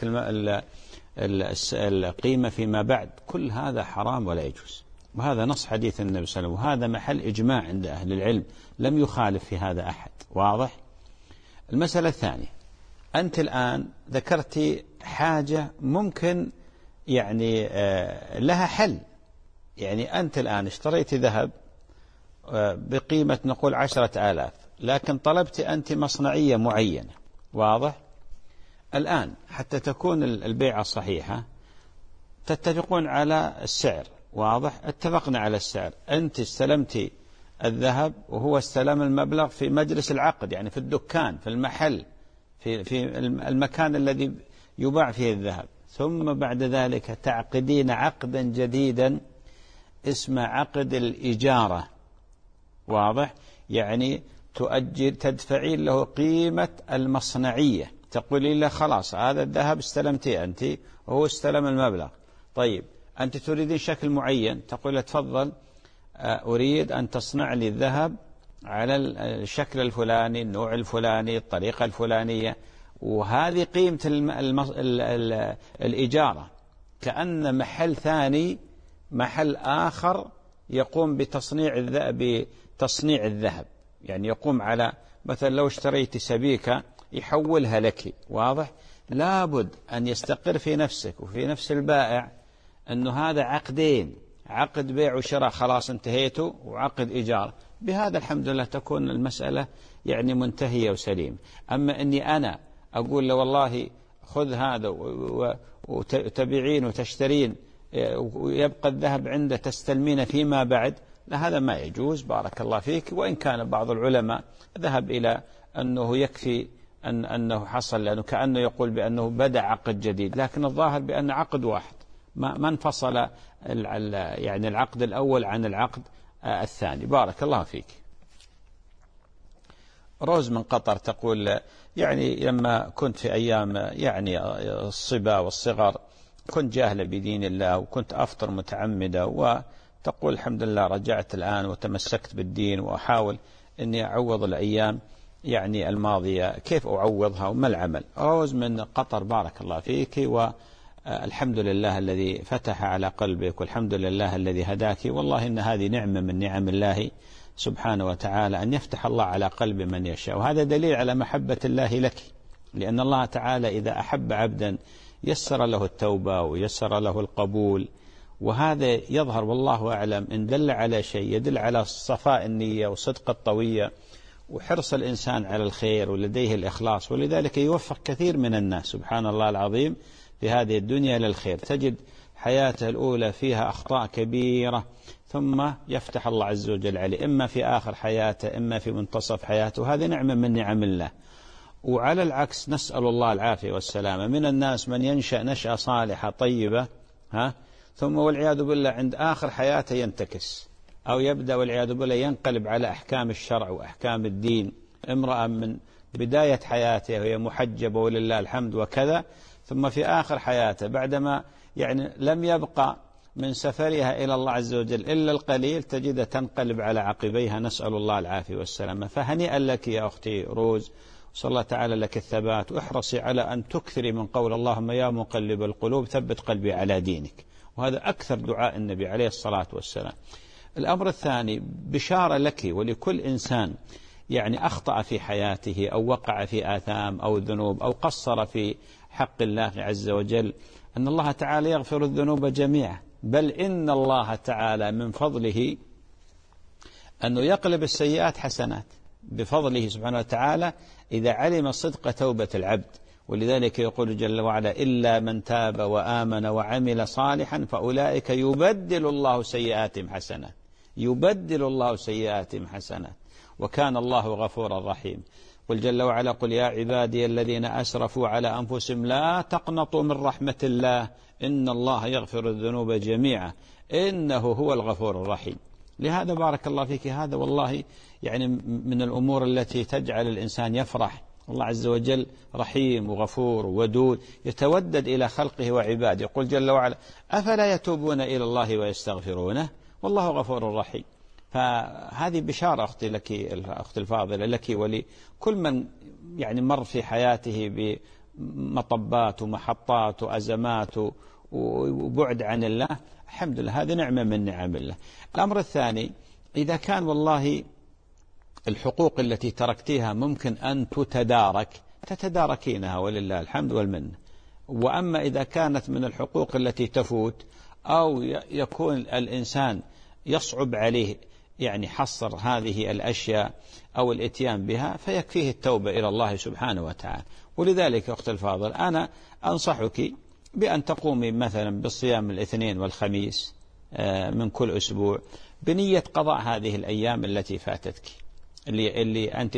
القيمة فيما بعد. كل هذا حرام ولا يجوز، وهذا نص حديث النبي صلى الله عليه وسلم، وهذا محل إجماع عند أهل العلم، لم يخالف في هذا أحد. واضح؟ المسألة الثانية، أنت الآن ذكرت حاجة ممكن يعني لها حل. يعني أنت الآن اشتريت ذهب بقيمة نقول 10,000، لكن طلبت أنت مصنعية معينة. واضح؟ الآن حتى تكون البيعة صحيحة تتفقون على السعر. واضح؟ اتفقنا على السعر، أنت استلمت الذهب وهو استلم المبلغ في مجلس العقد، يعني في الدكان، في المحل، في المكان الذي يباع فيه الذهب. ثم بعد ذلك تعقدين عقدا جديدا اسمه عقد الإجارة. واضح؟ يعني تدفعين له قيمة المصنعية، تقولين له خلاص هذا الذهب استلمتيه أنت وهو استلم المبلغ. طيب أنت تريدين شكل معين، تقول له تفضل أريد أن تصنع لي الذهب على الشكل الفلاني، النوع الفلاني، الطريقة الفلانية، وهذه قيمة الإجارة. كأن محل ثاني، محل آخر يقوم بتصنيع الذهب، يعني يقوم على مثلا لو اشتريت سبيكة يحولها لك. واضح؟ لابد أن يستقر في نفسك وفي نفس البائع أنه هذا عقدين، عقد بيع وشراء خلاص انتهيته، وعقد إيجار. بهذا الحمد لله تكون المسألة يعني منتهية وسليم. أما أني أنا أقول له والله خذ هذا وتبيعين وتشترين ويبقى الذهب عنده تستلمين فيما بعد، لا، هذا ما يجوز. بارك الله فيك. وإن كان بعض العلماء ذهب إلى أنه يكفي أنه حصل، لأنه كأنه يقول بأنه بدأ عقد جديد، لكن الظاهر بأن عقد واحد ما انفصل يعني العقد الأول عن العقد الثاني. بارك الله فيك. روز من قطر تقول يعني لما كنت في أيام يعني الصبا والصغر كنت جاهلة بدين الله وكنت أفطر متعمدة، وتقول الحمد لله رجعت الآن وتمسكت بالدين وأحاول أني أعوض الأيام يعني الماضية، كيف أعوضها وما العمل؟ روز من قطر بارك الله فيك، والحمد لله الذي فتح على قلبك، والحمد لله الذي هداك. والله إن هذه نعمة من نعم الله سبحانه وتعالى أن يفتح الله على قلب من يشاء، وهذا دليل على محبة الله لك، لأن الله تعالى إذا أحب عبدا يسر له التوبة ويسر له القبول. وهذا يظهر والله أعلم إن دل على شيء يدل على صفاء النية وصدق الطوية وحرص الإنسان على الخير ولديه الإخلاص، ولذلك يوفق كثير من الناس سبحان الله العظيم في هذه الدنيا للخير. تجد حياته الأولى فيها أخطاء كبيرة ثم يفتح الله عز وجل عليه، إما في آخر حياته إما في منتصف حياته، هذه نعمة من نعم الله. وعلى العكس نسأل الله العافية والسلامة، من الناس من ينشأ نشأة صالحة طيبة ثم والعياذ بالله عند آخر حياته ينتكس، أو يبدأ والعياذ بالله ينقلب على أحكام الشرع وأحكام الدين. امرأة من بداية حياته وهي محجبة ولله الحمد وكذا، ثم في آخر حياته بعدما يعني لم يبقى من سفرها إلى الله عز وجل إلا القليل تجد تنقلب على عقبيها، نسأل الله العافية والسلامة. فهنيئا لك يا أختي روز، صلى الله تعالى لك الثبات، واحرصي على أن تكثري من قول اللهم يا مقلب القلوب ثبت قلبي على دينك، وهذا أكثر دعاء النبي عليه الصلاة والسلام. الأمر الثاني بشارة لك ولكل إنسان يعني أخطأ في حياته أو وقع في آثام أو ذنوب أو قصر في حق الله عز وجل، أن الله تعالى يغفر الذنوب جميعا، بل إن الله تعالى من فضله أنه يقلب السيئات حسنات بفضله سبحانه وتعالى إذا علم صدق توبة العبد. ولذلك يقول جل وعلا إلا من تاب وآمن وعمل صالحا فأولئك يبدل الله سيئاتهم حسنات، يبدل الله سيئاتهم حسنات، وكان الله غفورا رحيم. قل جل وعلا قل يا عبادي الذين أسرفوا على أنفسهم لا تقنطوا من رحمة الله إن الله يغفر الذنوب جميعا إنه هو الغفور الرحيم. لهذا بارك الله فيك هذا والله يعني من الأمور التي تجعل الإنسان يفرح. الله عز وجل رحيم وغفور ودود يتودد إلى خلقه وعباده. يقول جل وعلا أفلا يتوبون إلى الله ويستغفرونه والله غفور رحيم. فهذه بشارة أختي لك الأخت الفاضلة لك ولكل من يعني مر في حياته بمطبات ومحطات وأزمات وبعد عن الله، الحمد لله هذه نعمة من نعم الله. الأمر الثاني إذا كان والله الحقوق التي تركتها ممكن أن تتداركينها ولله الحمد والمنة، وأما إذا كانت من الحقوق التي تفوت أو يكون الإنسان يصعب عليه يعني حصر هذه الأشياء أو الاتيان بها فيكفيه التوبة إلى الله سبحانه وتعالى. ولذلك أخت الفاضل أنا أنصحك بأن تقومي مثلا بالصيام الاثنين والخميس من كل أسبوع بنية قضاء هذه الأيام التي فاتتك اللي أنت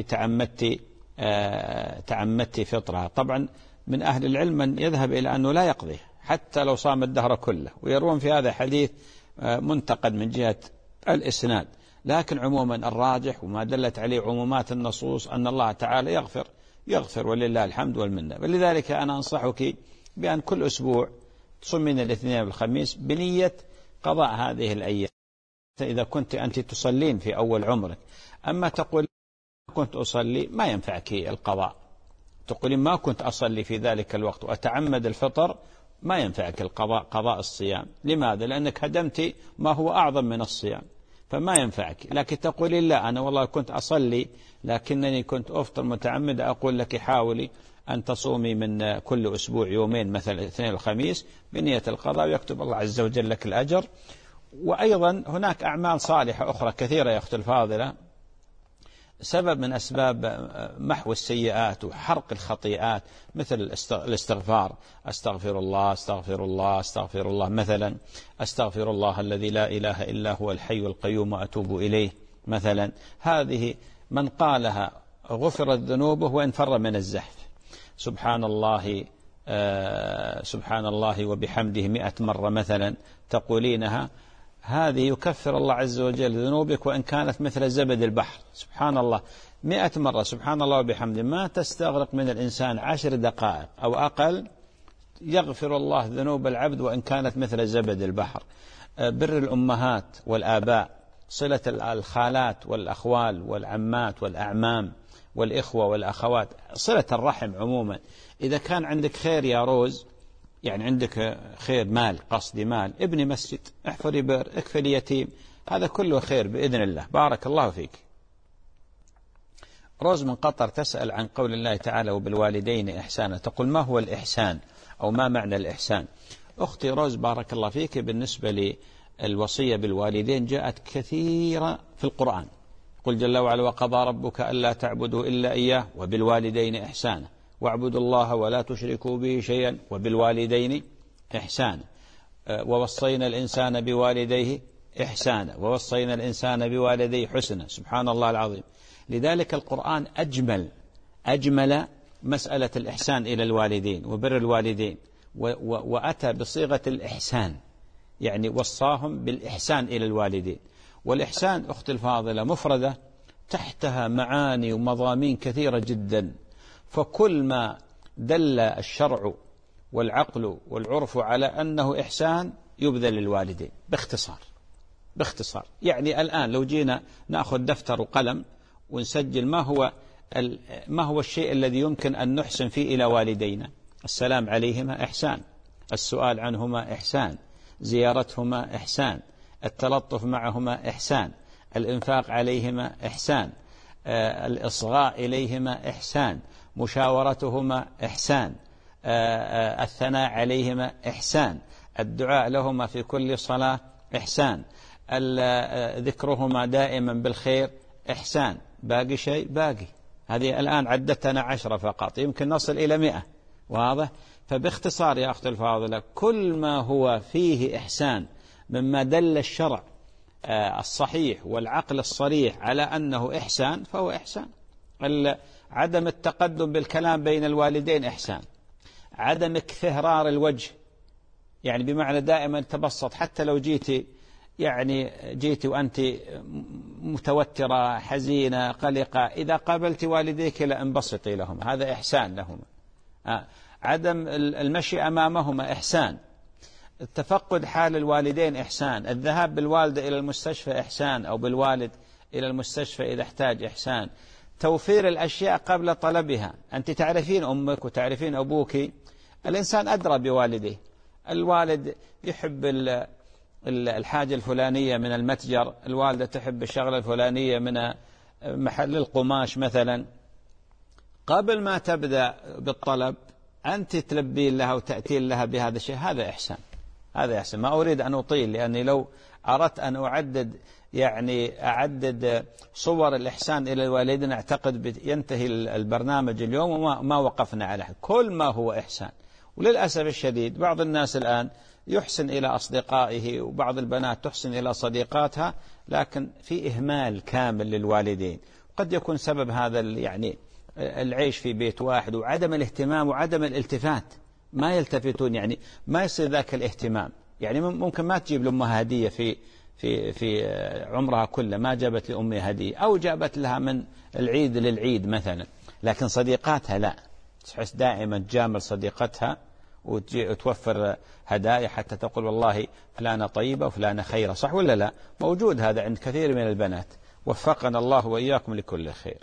تعمدت فطرها. طبعا من أهل العلم من يذهب إلى أنه لا يقضي حتى لو صام الدهر كله، ويروون في هذا حديث منتقد من جهة الإسناد، لكن عموما الراجح وما دلت عليه عمومات النصوص أن الله تعالى يغفر ولله الحمد والمنة. ولذلك أنا أنصحك بأن كل أسبوع تصومين الاثنين والخميس بنية قضاء هذه الأيام إذا كنت أنت تصلين في أول عمرك. أما تقول كنت أصلي ما ينفعك القضاء، تقولين ما كنت أصلي في ذلك الوقت وأتعمد الفطر ما ينفعك القضاء، قضاء الصيام. لماذا؟ لأنك هدمت ما هو أعظم من الصيام فما ينفعك. لكن تقولين لا أنا والله كنت أصلي لكنني كنت أفطر متعمد، أقول لك حاولي أن تصومي من كل أسبوع يومين مثلا الاثنين والخميس بنية القضاء ويكتب الله عز وجل لك الأجر. وأيضا هناك أعمال صالحة أخرى كثيرة يا أخت الفاضلة سبب من أسباب محو السيئات وحرق الخطيئات، مثل الاستغفار، أستغفر الله أستغفر الله أستغفر الله، مثلا أستغفر الله الذي لا إله إلا هو الحي القيوم وأتوب إليه مثلا. هذه من قالها غفرت ذنوبه وإن فر من الزحف. سبحان الله وبحمده 100 مرة مثلا تقولينها، هذه يكفر الله عز وجل ذنوبك وإن كانت مثل زبد البحر. سبحان الله 100 مرة سبحان الله وبحمده ما تستغرق من الإنسان 10 دقائق أو أقل، يغفر الله ذنوب العبد وإن كانت مثل زبد البحر. بر الأمهات والآباء، صلة الخالات والأخوال والعمات والأعمام والإخوة والأخوات، صلة الرحم عموما. إذا كان عندك خير يا روز، يعني عندك خير مال، قصدي مال، ابني مسجد، احفري بئر، اكفلي يتيم، هذا كله خير بإذن الله. بارك الله فيك. روز من قطر تسأل عن قول الله تعالى وبالوالدين إحسانا، تقول ما هو الإحسان أو ما معنى الإحسان؟ أختي روز بارك الله فيك، بالنسبة للوصية بالوالدين جاءت كثيرة في القرآن. قل جل وعلا وقضى ربك ألا تعبدوا إلا إياه وبالوالدين إحسانا واعبدوا الله ولا تشركوا به شيئا وبالوالدين إحسانا ووصينا الإنسان بوالديه إحسانا ووصينا الإنسان بوالديه حسنا. سبحان الله العظيم. لذلك القرآن أجمل مسألة الإحسان إلى الوالدين وبر الوالدين، وأتى بصيغة الإحسان، يعني وصاهم بالإحسان إلى الوالدين. والإحسان أختي الفاضلة مفردة تحتها معاني ومضامين كثيرة جدا، فكل ما دل الشرع والعقل والعرف على أنه إحسان يبذل للوالدين باختصار. يعني الآن لو جينا نأخذ دفتر وقلم ونسجل ما هو الشيء الذي يمكن أن نحسن فيه إلى والدينا: السلام عليهما إحسان، السؤال عنهما إحسان، زيارتهما إحسان، التلطف معهما إحسان، الإنفاق عليهما إحسان، الإصغاء إليهما إحسان، مشاورتهما إحسان، الثناء عليهما إحسان، الدعاء لهما في كل صلاة إحسان، ذكرهما دائما بالخير إحسان. باقي شيء؟ باقي. هذه الآن عدتنا 10 فقط، يمكن نصل إلى 100. واضح؟ فباختصار يا أختي الفاضلة، كل ما هو فيه إحسان مما دل الشرع الصحيح والعقل الصريح على أنه إحسان فهو إحسان. عدم التقدم بالكلام بين الوالدين إحسان، عدم اكفهرار الوجه، يعني بمعنى دائما تبسط، حتى لو جيت وأنت متوترة حزينة قلقة، إذا قابلت والديك لانبسطي لهم، هذا إحسان لهم. عدم المشي أمامهما إحسان، التفقد حال الوالدين إحسان، الذهاب بالوالدة إلى المستشفى إحسان، أو بالوالد إلى المستشفى إذا احتاج إحسان، توفير الأشياء قبل طلبها. أنت تعرفين أمك وتعرفين أبوك، الإنسان أدرى بوالديه. الوالد يحب الحاجة الفلانية من المتجر، الوالدة تحب الشغلة الفلانية من محل القماش مثلا. قبل ما تبدأ بالطلب أنت تلبين لها وتأتين لها بهذا الشيء، هذا إحسان. هذا إحسان. ما أريد أن أطيل، لأني لو أردت أن أعدد صور الإحسان إلى الوالدين أعتقد ينتهي البرنامج اليوم وما وقفنا على كل ما هو إحسان. وللأسف الشديد بعض الناس الآن يحسن إلى أصدقائه، وبعض البنات تحسن إلى صديقاتها، لكن في إهمال كامل للوالدين. قد يكون سبب هذا يعني العيش في بيت واحد وعدم الاهتمام وعدم الالتفات، ما يلتفتون، يعني ما يصير ذاك الاهتمام. يعني ممكن ما تجيب لأمها هدية في عمرها كله، ما جابت لأمها هدية، أو جابت لها من العيد للعيد مثلا، لكن صديقاتها لا، تحس دائما تجامل صديقتها وتوفر هدايا حتى تقول والله فلانة طيبة وفلانة خيرة. صح ولا لا؟ موجود هذا عند كثير من البنات. وفقنا الله وإياكم لكل خير.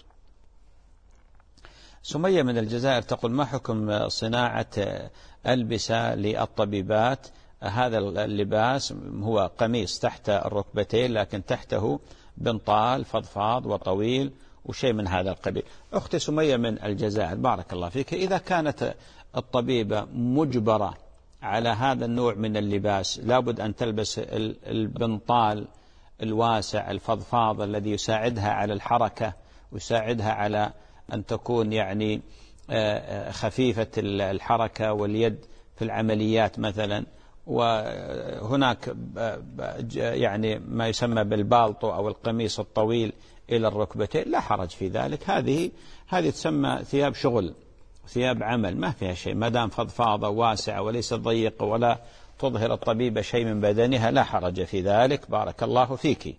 سمية من الجزائر تقول ما حكم صناعة ألبسة للطبيبات؟ هذا اللباس هو قميص تحت الركبتين، لكن تحته بنطال فضفاض وطويل وشيء من هذا القبيل. أختي سمية من الجزائر بارك الله فيك، إذا كانت الطبيبة مجبرة على هذا النوع من اللباس، لابد أن تلبس البنطال الواسع الفضفاض الذي يساعدها على الحركة ويساعدها على أن تكون يعني خفيفة الحركة واليد في العمليات مثلا. وهناك يعني ما يسمى بالبالطو أو القميص الطويل إلى الركبتين، لا حرج في ذلك. هذه تسمى ثياب شغل، ثياب عمل، ما فيها شيء، ما دام فضفاضة واسعة وليست ضيقة تظهر الطبيب شيء من بدنها لا حرج في ذلك، بارك الله فيك.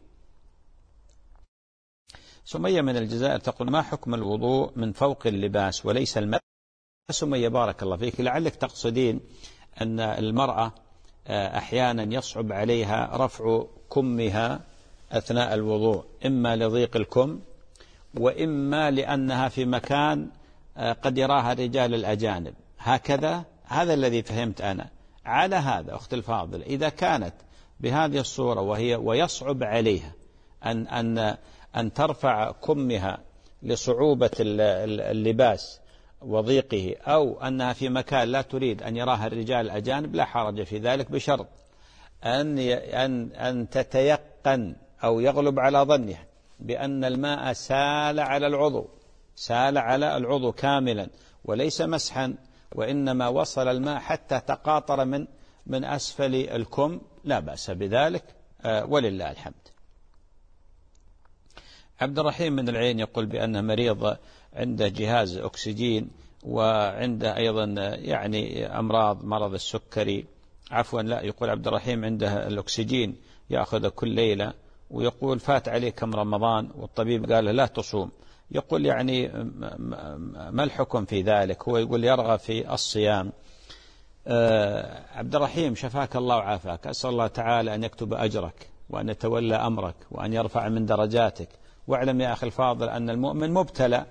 سمية من الجزائر تقول: ما حكم الوضوء من فوق اللباس وليس الماء؟ سمية بارك الله فيك، لعلك تقصدين أن المرأة أحيانا يصعب عليها رفع كمها أثناء الوضوء، إما لضيق الكم وإما لأنها في مكان قد يراها الرجال الأجانب، هذا الذي فهمت أنا. على هذا أخت الفاضل، إذا كانت بهذه الصورة ويصعب عليها أن ترفع كمها لصعوبة اللباس وضيقه، أو أنها في مكان لا تريد أن يراها الرجال الأجانب، لا حرج في ذلك، بشرط أن تتيقن أو يغلب على ظنها بأن الماء سال على العضو كاملا وليس مسحا، وإنما وصل الماء حتى تقاطر من أسفل الكم، لا بأس بذلك ولله الحمد. عبد الرحيم من العين يقول بأنه مريض عنده جهاز أكسجين، وعنده أيضا يعني مرض السكري، يقول عبد الرحيم عنده الأكسجين يأخذ كل ليلة، ويقول فات عليه كم رمضان والطبيب قال له لا تصوم. يقول يعني ما الحكم في ذلك؟ هو يقول يرغب في الصيام. عبد الرحيم شفاك الله وعافاك، أسأل الله تعالى أن يكتب أجرك وأن يتولى أمرك وأن يرفع من درجاتك. واعلم يا أخي الفاضل أن المؤمن مبتلى،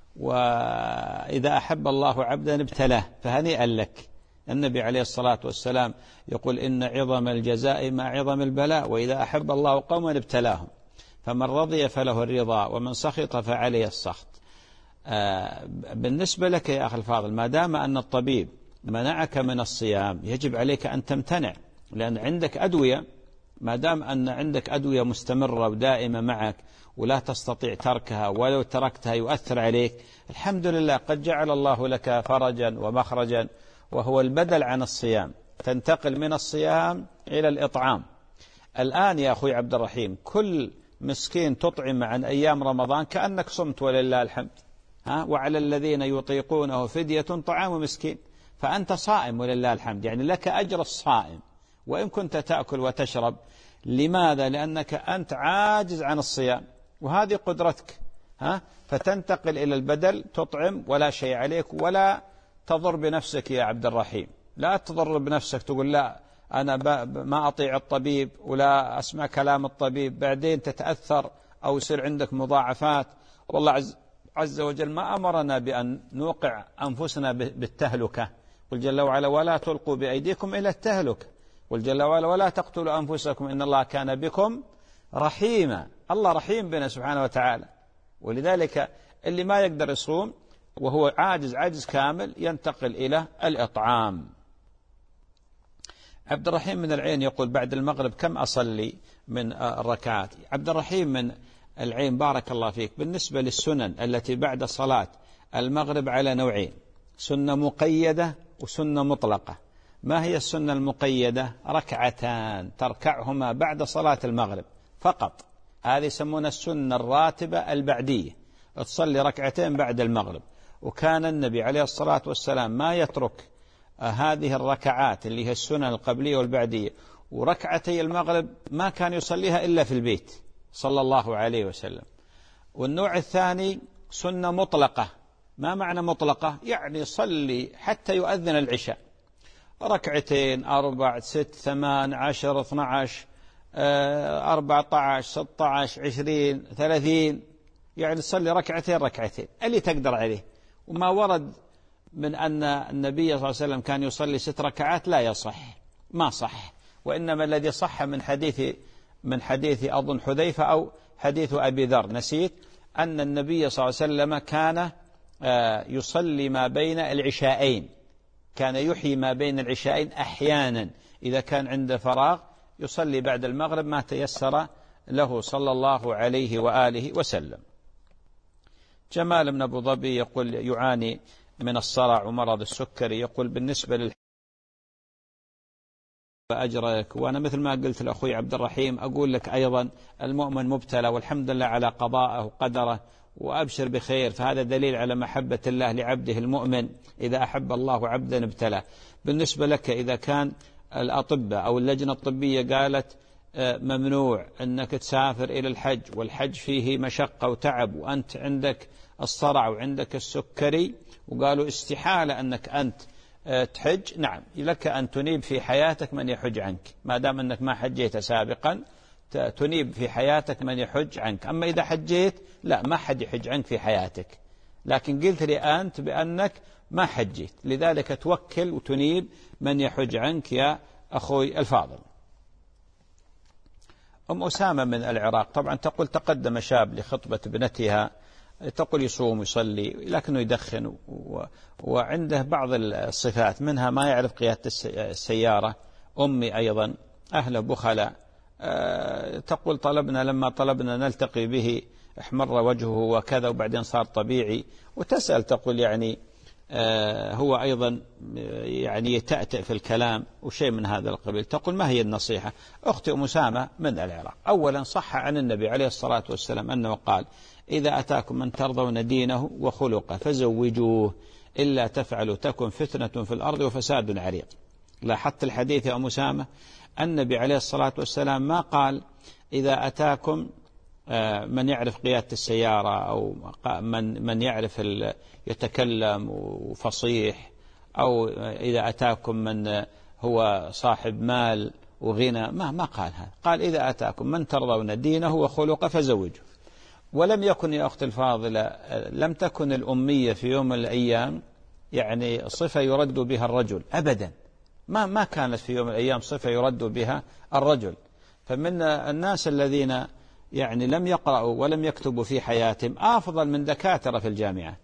وإذا أحب الله عبدا ابتلاه، فهنيئا لك. النبي عليه الصلاة والسلام يقول إن عظم الجزاء مع عظم البلاء، وإذا أحب الله قوما ابتلاهم، فمن رضي فله الرضا ومن سخط فعليه السخط. بالنسبة لك يا أخي الفاضل، ما دام أن الطبيب منعك من الصيام يجب عليك أن تمتنع، لأن عندك أدوية. ما دام أن عندك أدوية مستمرة ودائمة معك ولا تستطيع تركها، ولو تركتها يؤثر عليك، الحمد لله قد جعل الله لك فرجا ومخرجا، وهو البدل عن الصيام، تنتقل من الصيام إلى الإطعام. الآن يا أخوي عبد الرحيم كل مسكين تطعم عن أيام رمضان كأنك صمت ولله الحمد. وعلى الذين يطيقونه فدية طعام مسكين، فأنت صائم ولله الحمد، يعني لك أجر الصائم وإن كنت تأكل وتشرب. لماذا؟ لأنك أنت عاجز عن الصيام، وهذه قدرتك. فتنتقل إلى البدل، تطعم ولا شيء عليك، ولا تضر بنفسك يا عبد الرحيم. لا تضر بنفسك تقول لا أنا ما أطيع الطبيب ولا أسمع كلام الطبيب، بعدين تتأثر أو يصير عندك مضاعفات. والله عز وجل ما أمرنا بأن نوقع أنفسنا بالتهلكة، قل جل وعلا ولا تلقوا بأيديكم إلى التهلكة، قل جل وعلا ولا تقتلوا أنفسكم إن الله كان بكم رحيما. الله رحيم بنا سبحانه وتعالى، ولذلك اللي ما يقدر يصوم وهو عاجز كامل ينتقل إلى الإطعام. عبد الرحيم من العين يقول بعد المغرب كم أصلي من الركعات؟ عبد الرحيم من العين بارك الله فيك، بالنسبة للسنن التي بعد صلاة المغرب على نوعين: سنة مقيدة وسنة مطلقة. ما هي السنة المقيدة؟ ركعتان تركعهما بعد صلاة المغرب فقط، هذه يسمونها السنة الراتبة البعدية، تصلي ركعتين بعد المغرب. وكان النبي عليه الصلاة والسلام ما يترك هذه الركعات اللي هي السنن القبلية والبعدية، وركعتي المغرب ما كان يصليها إلا في البيت صلى الله عليه وسلم. والنوع الثاني سنة مطلقة. ما معنى مطلقة؟ يعني صلي حتى يؤذن العشاء، ركعتين 4 6 8 10 12 14 16 20 30، يعني صلي ركعتين اللي تقدر عليه. وما ورد من أن النبي صلى الله عليه وسلم كان يصلي 6 ركعات لا يصح، ما صح. وإنما الذي صح من حديث أظن حذيفة أو حديث أبي ذر نسيت، أن النبي صلى الله عليه وسلم كان يصلي ما بين العشاءين، كان يحيي ما بين العشاءين أحيانا إذا كان عنده فراغ يصلي بعد المغرب ما تيسر له صلى الله عليه وآله وسلم. جمال من أبو ظبي يقول يعاني من الصرع ومرض السكري، يقول بالنسبة أجرك. وأنا مثل ما قلت لأخوي عبد الرحيم أقول لك أيضا المؤمن مبتلى والحمد لله على قضاءه وقدره، وأبشر بخير، فهذا دليل على محبة الله لعبده المؤمن، إذا أحب الله عبدا ابتلاه. بالنسبة لك إذا كان الأطباء أو اللجنة الطبية قالت ممنوع أنك تسافر إلى الحج، والحج فيه مشقة وتعب، وأنت عندك الصرع وعندك السكري، وقالوا استحالة أنك أنت تحج، نعم لك أن تنيب في حياتك من يحج عنك، ما دام أنك ما حجيت سابقا تنيب في حياتك من يحج عنك. أما إذا حجيت لا، ما حد يحج عنك في حياتك، لكن قلت لي أنت بأنك ما حجيت، لذلك توكل وتنيب من يحج عنك يا أخوي الفاضل. أم أسامة من العراق طبعا تقول تقدم شاب لخطبة ابنتها، تقول يصوم ويصلي لكنه يدخن وعنده بعض الصفات، منها ما يعرف قيادة السيارة. أمي أيضا أهله بخلاء، تقول لما طلبنا نلتقي به احمر وجهه وكذا، وبعدين صار طبيعي. وتسأل تقول يعني هو أيضا يعني يتأتئ في الكلام وشيء من هذا القبيل. تقول ما هي النصيحة؟ أختي أم أسامة من العراق، أولا صح عن النبي عليه الصلاة والسلام أنه قال إذا أتاكم من ترضون دينه وخلقه فزوجوه، إلا تفعلوا تكن فتنة في الأرض وفساد عريض. لاحظت الحديث يا أم أسامة، النبي عليه الصلاة والسلام ما قال إذا أتاكم من يعرف قيادة السيارة أو من يعرف يتكلم وفصيح، أو إذا أتاكم من هو صاحب مال وغنى، ما قال هذا، قال إذا أتاكم من ترضون دينه وخلقه فزوجوه. ولم يكن يا أخت الفاضلة، لم تكن الأمية في يوم من الأيام يعني صفة يرد بها الرجل أبدا، ما كانت في يوم من الأيام صفة يرد بها الرجل. فمن الناس الذين يعني لم يقرأوا ولم يكتبوا في حياتهم أفضل من دكاترة في الجامعات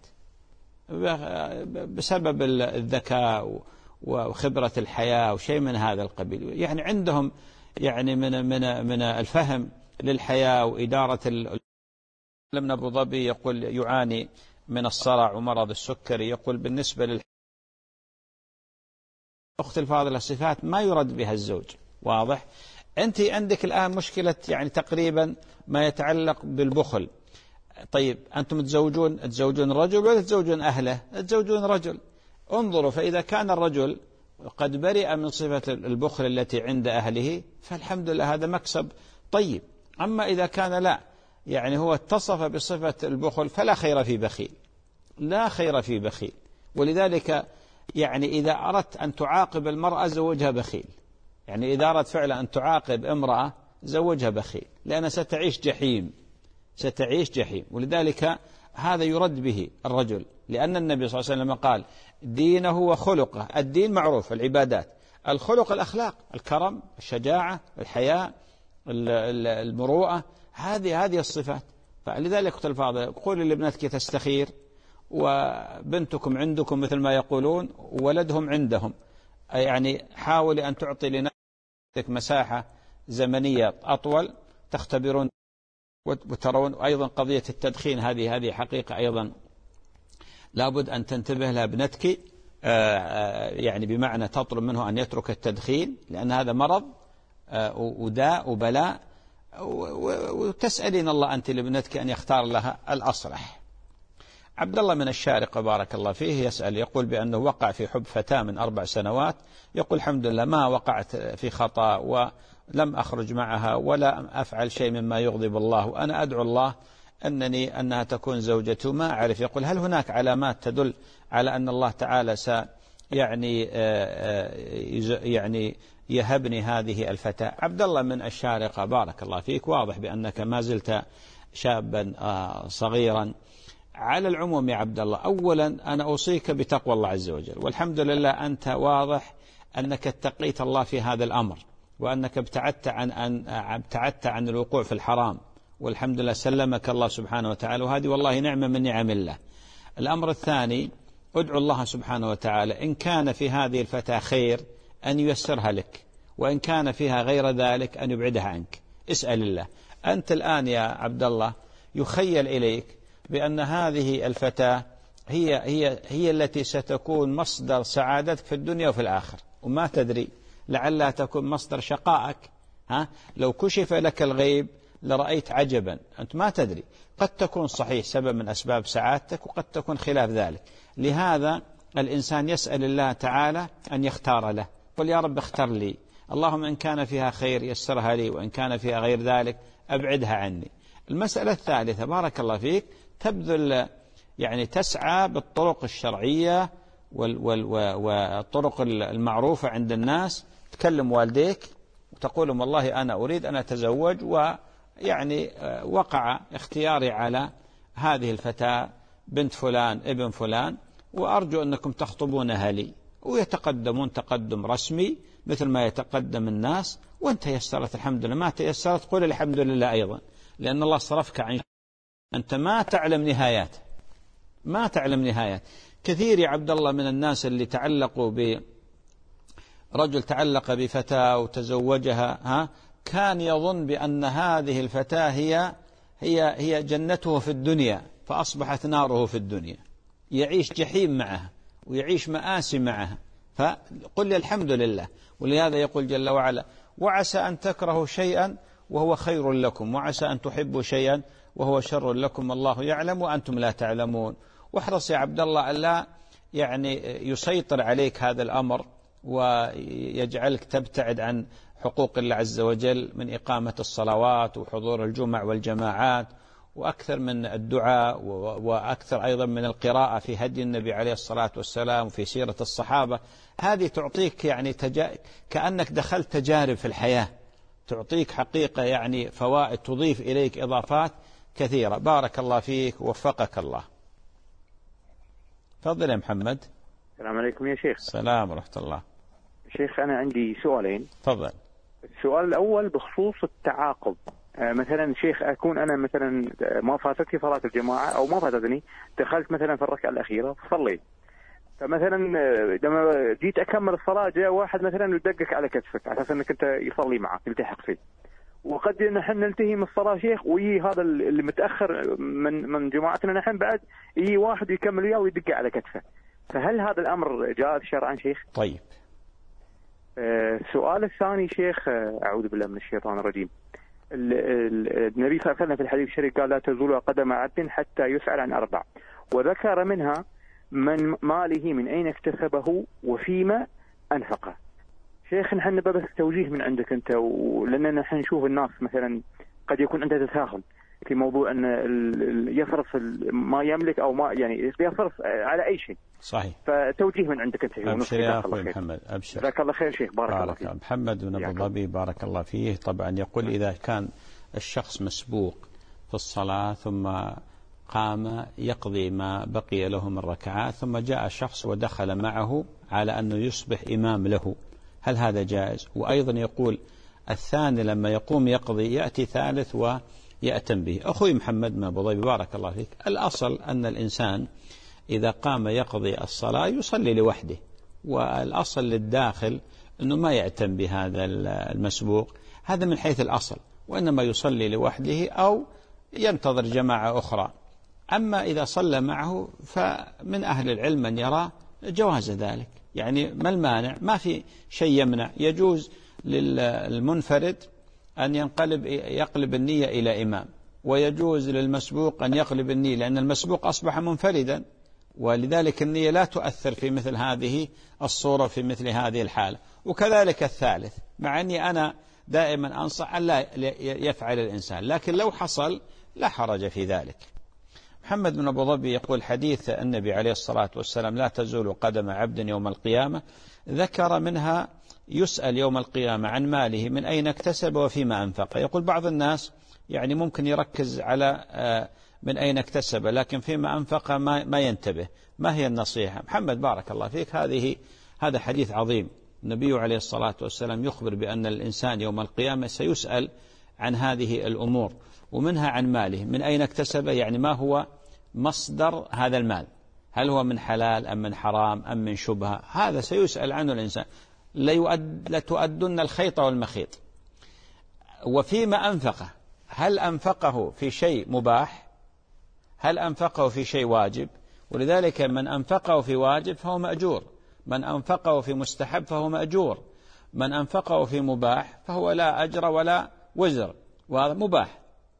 بسبب الذكاء وخبرة الحياة وشيء من هذا القبيل، يعني عندهم يعني من الفهم للحياة وإدارة. من أبو ظبي يقول يعاني من الصرع ومرض السكري، يقول بالنسبة أخت الفاضلة صفات ما يرد بها الزوج، واضح؟ أنت عندك الآن مشكلة يعني تقريبا ما يتعلق بالبخل. طيب أنتم تزوجون رجل ولا تزوجون أهله؟ تزوجون رجل. انظروا، فإذا كان الرجل قد برئ من صفة البخل التي عند أهله فالحمد لله هذا مكسب طيب. أما إذا كان لا، يعني هو اتصف بصفة البخل فلا خير في بخيل، لا خير في بخيل. ولذلك يعني إذا أردت أن تعاقب المرأة زوجها بخيل، يعني إذا أردت فعلا أن تعاقب امرأة زوجها بخيل، لأنها ستعيش جحيم. ولذلك هذا يرد به الرجل، لأن النبي صلى الله عليه وسلم قال دينه وخلقه. الدين معروف العبادات، الخلق الأخلاق، الكرم، الشجاعة، الحياء، المروءة، هذه الصفات. فلذلك أخت الفاضلة قولي لابنتك تستخير، وبنتكم عندكم مثل ما يقولون ولدهم عندهم، يعني حاولي أن تعطي لنفسك مساحة زمنية أطول تختبرون وترون. أيضا قضية التدخين هذه حقيقة أيضا لابد أن تنتبه لها ابنتك، يعني بمعنى تطلب منه أن يترك التدخين، لأن هذا مرض وداء وبلاء، وتسألين الله أنت لابنتك أن يختار لها الأصلح. عبد الله من الشارقة بارك الله فيه يسأل، يقول بأنه وقع في حب فتاة من 4 سنوات، يقول الحمد لله ما وقعت في خطأ ولم أخرج معها ولا أفعل شيء مما يغضب الله، وأنا أدعو الله أنها تكون زوجته، ما أعرف. يقول هل هناك علامات تدل على أن الله تعالى يعني يهبني هذه الفتاة؟ عبد الله من الشارقة بارك الله فيك، واضح بأنك ما زلت شابا صغيرا. على العموم يا عبد الله، أولا أنا أوصيك بتقوى الله عز وجل، والحمد لله أنت واضح أنك اتقيت الله في هذا الأمر، وأنك ابتعدت عن الوقوع في الحرام، والحمد لله سلمك الله سبحانه وتعالى، وهذه والله نعمة من نعم الله. الأمر الثاني، ادعو الله سبحانه وتعالى إن كان في هذه الفتاة خير أن ييسرها لك، وإن كان فيها غير ذلك أن يبعدها عنك. اسأل الله. أنت الآن يا عبد الله يخيل إليك بأن هذه الفتاة هي التي ستكون مصدر سعادتك في الدنيا وفي الآخر، وما تدري لعلها تكون مصدر شقائك. لو كشف لك الغيب لرأيت عجبا، أنت ما تدري، قد تكون صحيح سبب من أسباب سعادتك، وقد تكون خلاف ذلك. لهذا الإنسان يسأل الله تعالى أن يختار له، قل يا رب اختر لي، اللهم إن كان فيها خير يسرها لي، وإن كان فيها غير ذلك أبعدها عني. المسألة الثالثة بارك الله فيك، تبذل يعني تسعى بالطرق الشرعية والطرق المعروفة عند الناس، تكلم والديك وتقول لهم والله أنا أريد أن أتزوج، ويعني وقع اختياري على هذه الفتاة بنت فلان ابن فلان، وأرجو أنكم تخطبونها لي، ويتقدمون تقدم رسمي مثل ما يتقدم الناس، وإن تيسرت الحمد لله، ما تيسرت قول الحمد لله أيضا، لأن الله صرفك عن أنت ما تعلم نهايات، ما تعلم نهايات. كثير يا عبد الله من الناس اللي تعلقوا برجل تعلق بفتاة وتزوجها، كان يظن بأن هذه الفتاة هي جنته في الدنيا، فأصبحت ناره في الدنيا، يعيش جحيم معها ويعيش مآسي معها. فقل الحمد لله. ولهذا يقول جل وعلا: وعسى أن تكرهوا شيئا وهو خير لكم، وعسى أن تحبوا شيئا وهو شر لكم، الله يعلم وأنتم لا تعلمون. واحرص يا عبد الله ألا يعني يسيطر عليك هذا الأمر ويجعلك تبتعد عن حقوق الله عز وجل من إقامة الصلوات وحضور الجمع والجماعات، وأكثر من الدعاء، وأكثر أيضا من القراءة في هدي النبي عليه الصلاة والسلام وفي سيرة الصحابة. هذه تعطيك يعني كأنك دخلت تجارب في الحياة، تعطيك حقيقة يعني فوائد، تضيف إليك إضافات كثيرة. بارك الله فيك ووفقك الله. تفضل يا محمد. السلام عليكم يا شيخ. السلام ورحمة الله. شيخ أنا عندي سؤالين. تفضل. السؤال الأول بخصوص التعاقب. مثلا شيخ أكون أنا مثلا ما فاتتني صلاة الجماعة أو ما فاتتني، دخلت مثلا في الركعة الأخيرة صليت، فمثلا لما جيت أكمل الصلاة جاء واحد مثلا يدقق على كتفك على أساس أنك أنت يصلي معك يلتحق فيه، وقد نحن ننتهي من الصلاة شيخ، ويجي هذا اللي متأخر من جماعتنا نحن بعد يجي واحد يكمل وياه ويدق على كتفه، فهل هذا الأمر جائز شرعا شيخ؟ طيب. السؤال الثاني شيخ، أعوذ بالله من الشيطان الرجيم. النبي صلى الله عليه وسلم في الحديث الشريف قال: لا تزول قدم عبد حتى يسأل عن 4، وذكر منها من ماله من أين اكتسبه وفيما أنفقه. شيخ نحن بس توجيه من عندك أنت، لأننا نحن نشوف الناس مثلا قد يكون أنت تساهل في موضوع أن يصرف ما يملك أو ما يعني يصرف على أي شيء. صحيح. فتوجيه من عندك أنت. أبشر يا أخوي محمد، أبشر. جزاك الله خير شيخ. بارك الله فيك. محمد بن أبو ظبي بارك الله فيه. طبعا يقول إذا كان الشخص مسبوق في الصلاة ثم قام يقضي ما بقي له من ركعات، ثم جاء شخص ودخل معه على أنه يصبح إمام له، هل هذا جائز؟ وأيضا يقول الثاني لما يقوم يقضي يأتي ثالث ويأتم به. أخوي محمد بن أبو ظبي بارك الله فيك، الأصل أن الإنسان إذا قام يقضي الصلاة يصلي لوحده، والأصل للداخل أنه ما يأتم بهذا المسبوق، هذا من حيث الأصل، وإنما يصلي لوحده أو ينتظر جماعة أخرى. أما إذا صلى معه فمن أهل العلم من يرى جواز ذلك، يعني ما المانع؟ ما في شيء يمنع، يجوز للمنفرد أن يقلب النية إلى إمام، ويجوز للمسبوق أن يقلب النية، لأن المسبوق أصبح منفردا، ولذلك النية لا تؤثر في مثل هذه الصورة في مثل هذه الحالة. وكذلك الثالث، مع أني أنا دائما أنصح أن لا يفعل الإنسان، لكن لو حصل لا حرج في ذلك. محمد بن أبو ظبي يقول حديث النبي عليه الصلاة والسلام: لا تزول قدم عبد يوم القيامة، ذكر منها يسأل يوم القيامة عن ماله من أين اكتسب وفيما أنفق. يقول بعض الناس يعني ممكن يركز على من أين اكتسب، لكن فيما أنفق ما ينتبه. ما هي النصيحة؟ محمد بارك الله فيك، هذا حديث عظيم. النبي عليه الصلاة والسلام يخبر بأن الإنسان يوم القيامة سيسأل عن هذه الأمور، ومنها عن ماله من أين اكتسب، يعني ما هو مصدر هذا المال، هل هو من حلال أم من حرام أم من شبهة، هذا سيسأل عنه الإنسان. لتؤدن الخيط والمخيط. وفيما أنفقه، هل أنفقه في شيء مباح، هل أنفقه في شيء واجب؟ ولذلك من أنفقه في واجب فهو مأجور، من أنفقه في مستحب فهو مأجور، من أنفقه في مباح فهو لا أجر ولا وزر، وهذا مباح.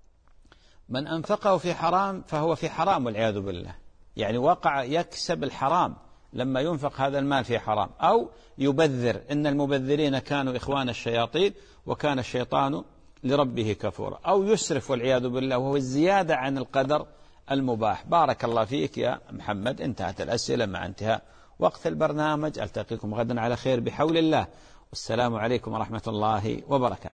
من أنفقه في حرام فهو في حرام والعياذ بالله، يعني وقع يكسب الحرام لما ينفق هذا المال في حرام، أو يبذر، إن المبذرين كانوا إخوان الشياطين وكان الشيطان لربه كفورا، أو يسرف والعياذ بالله وهو الزيادة عن القدر المباح. بارك الله فيك يا محمد. انتهت الأسئلة مع انتهاء وقت البرنامج. ألتقيكم غدا على خير بحول الله، والسلام عليكم ورحمة الله وبركاته.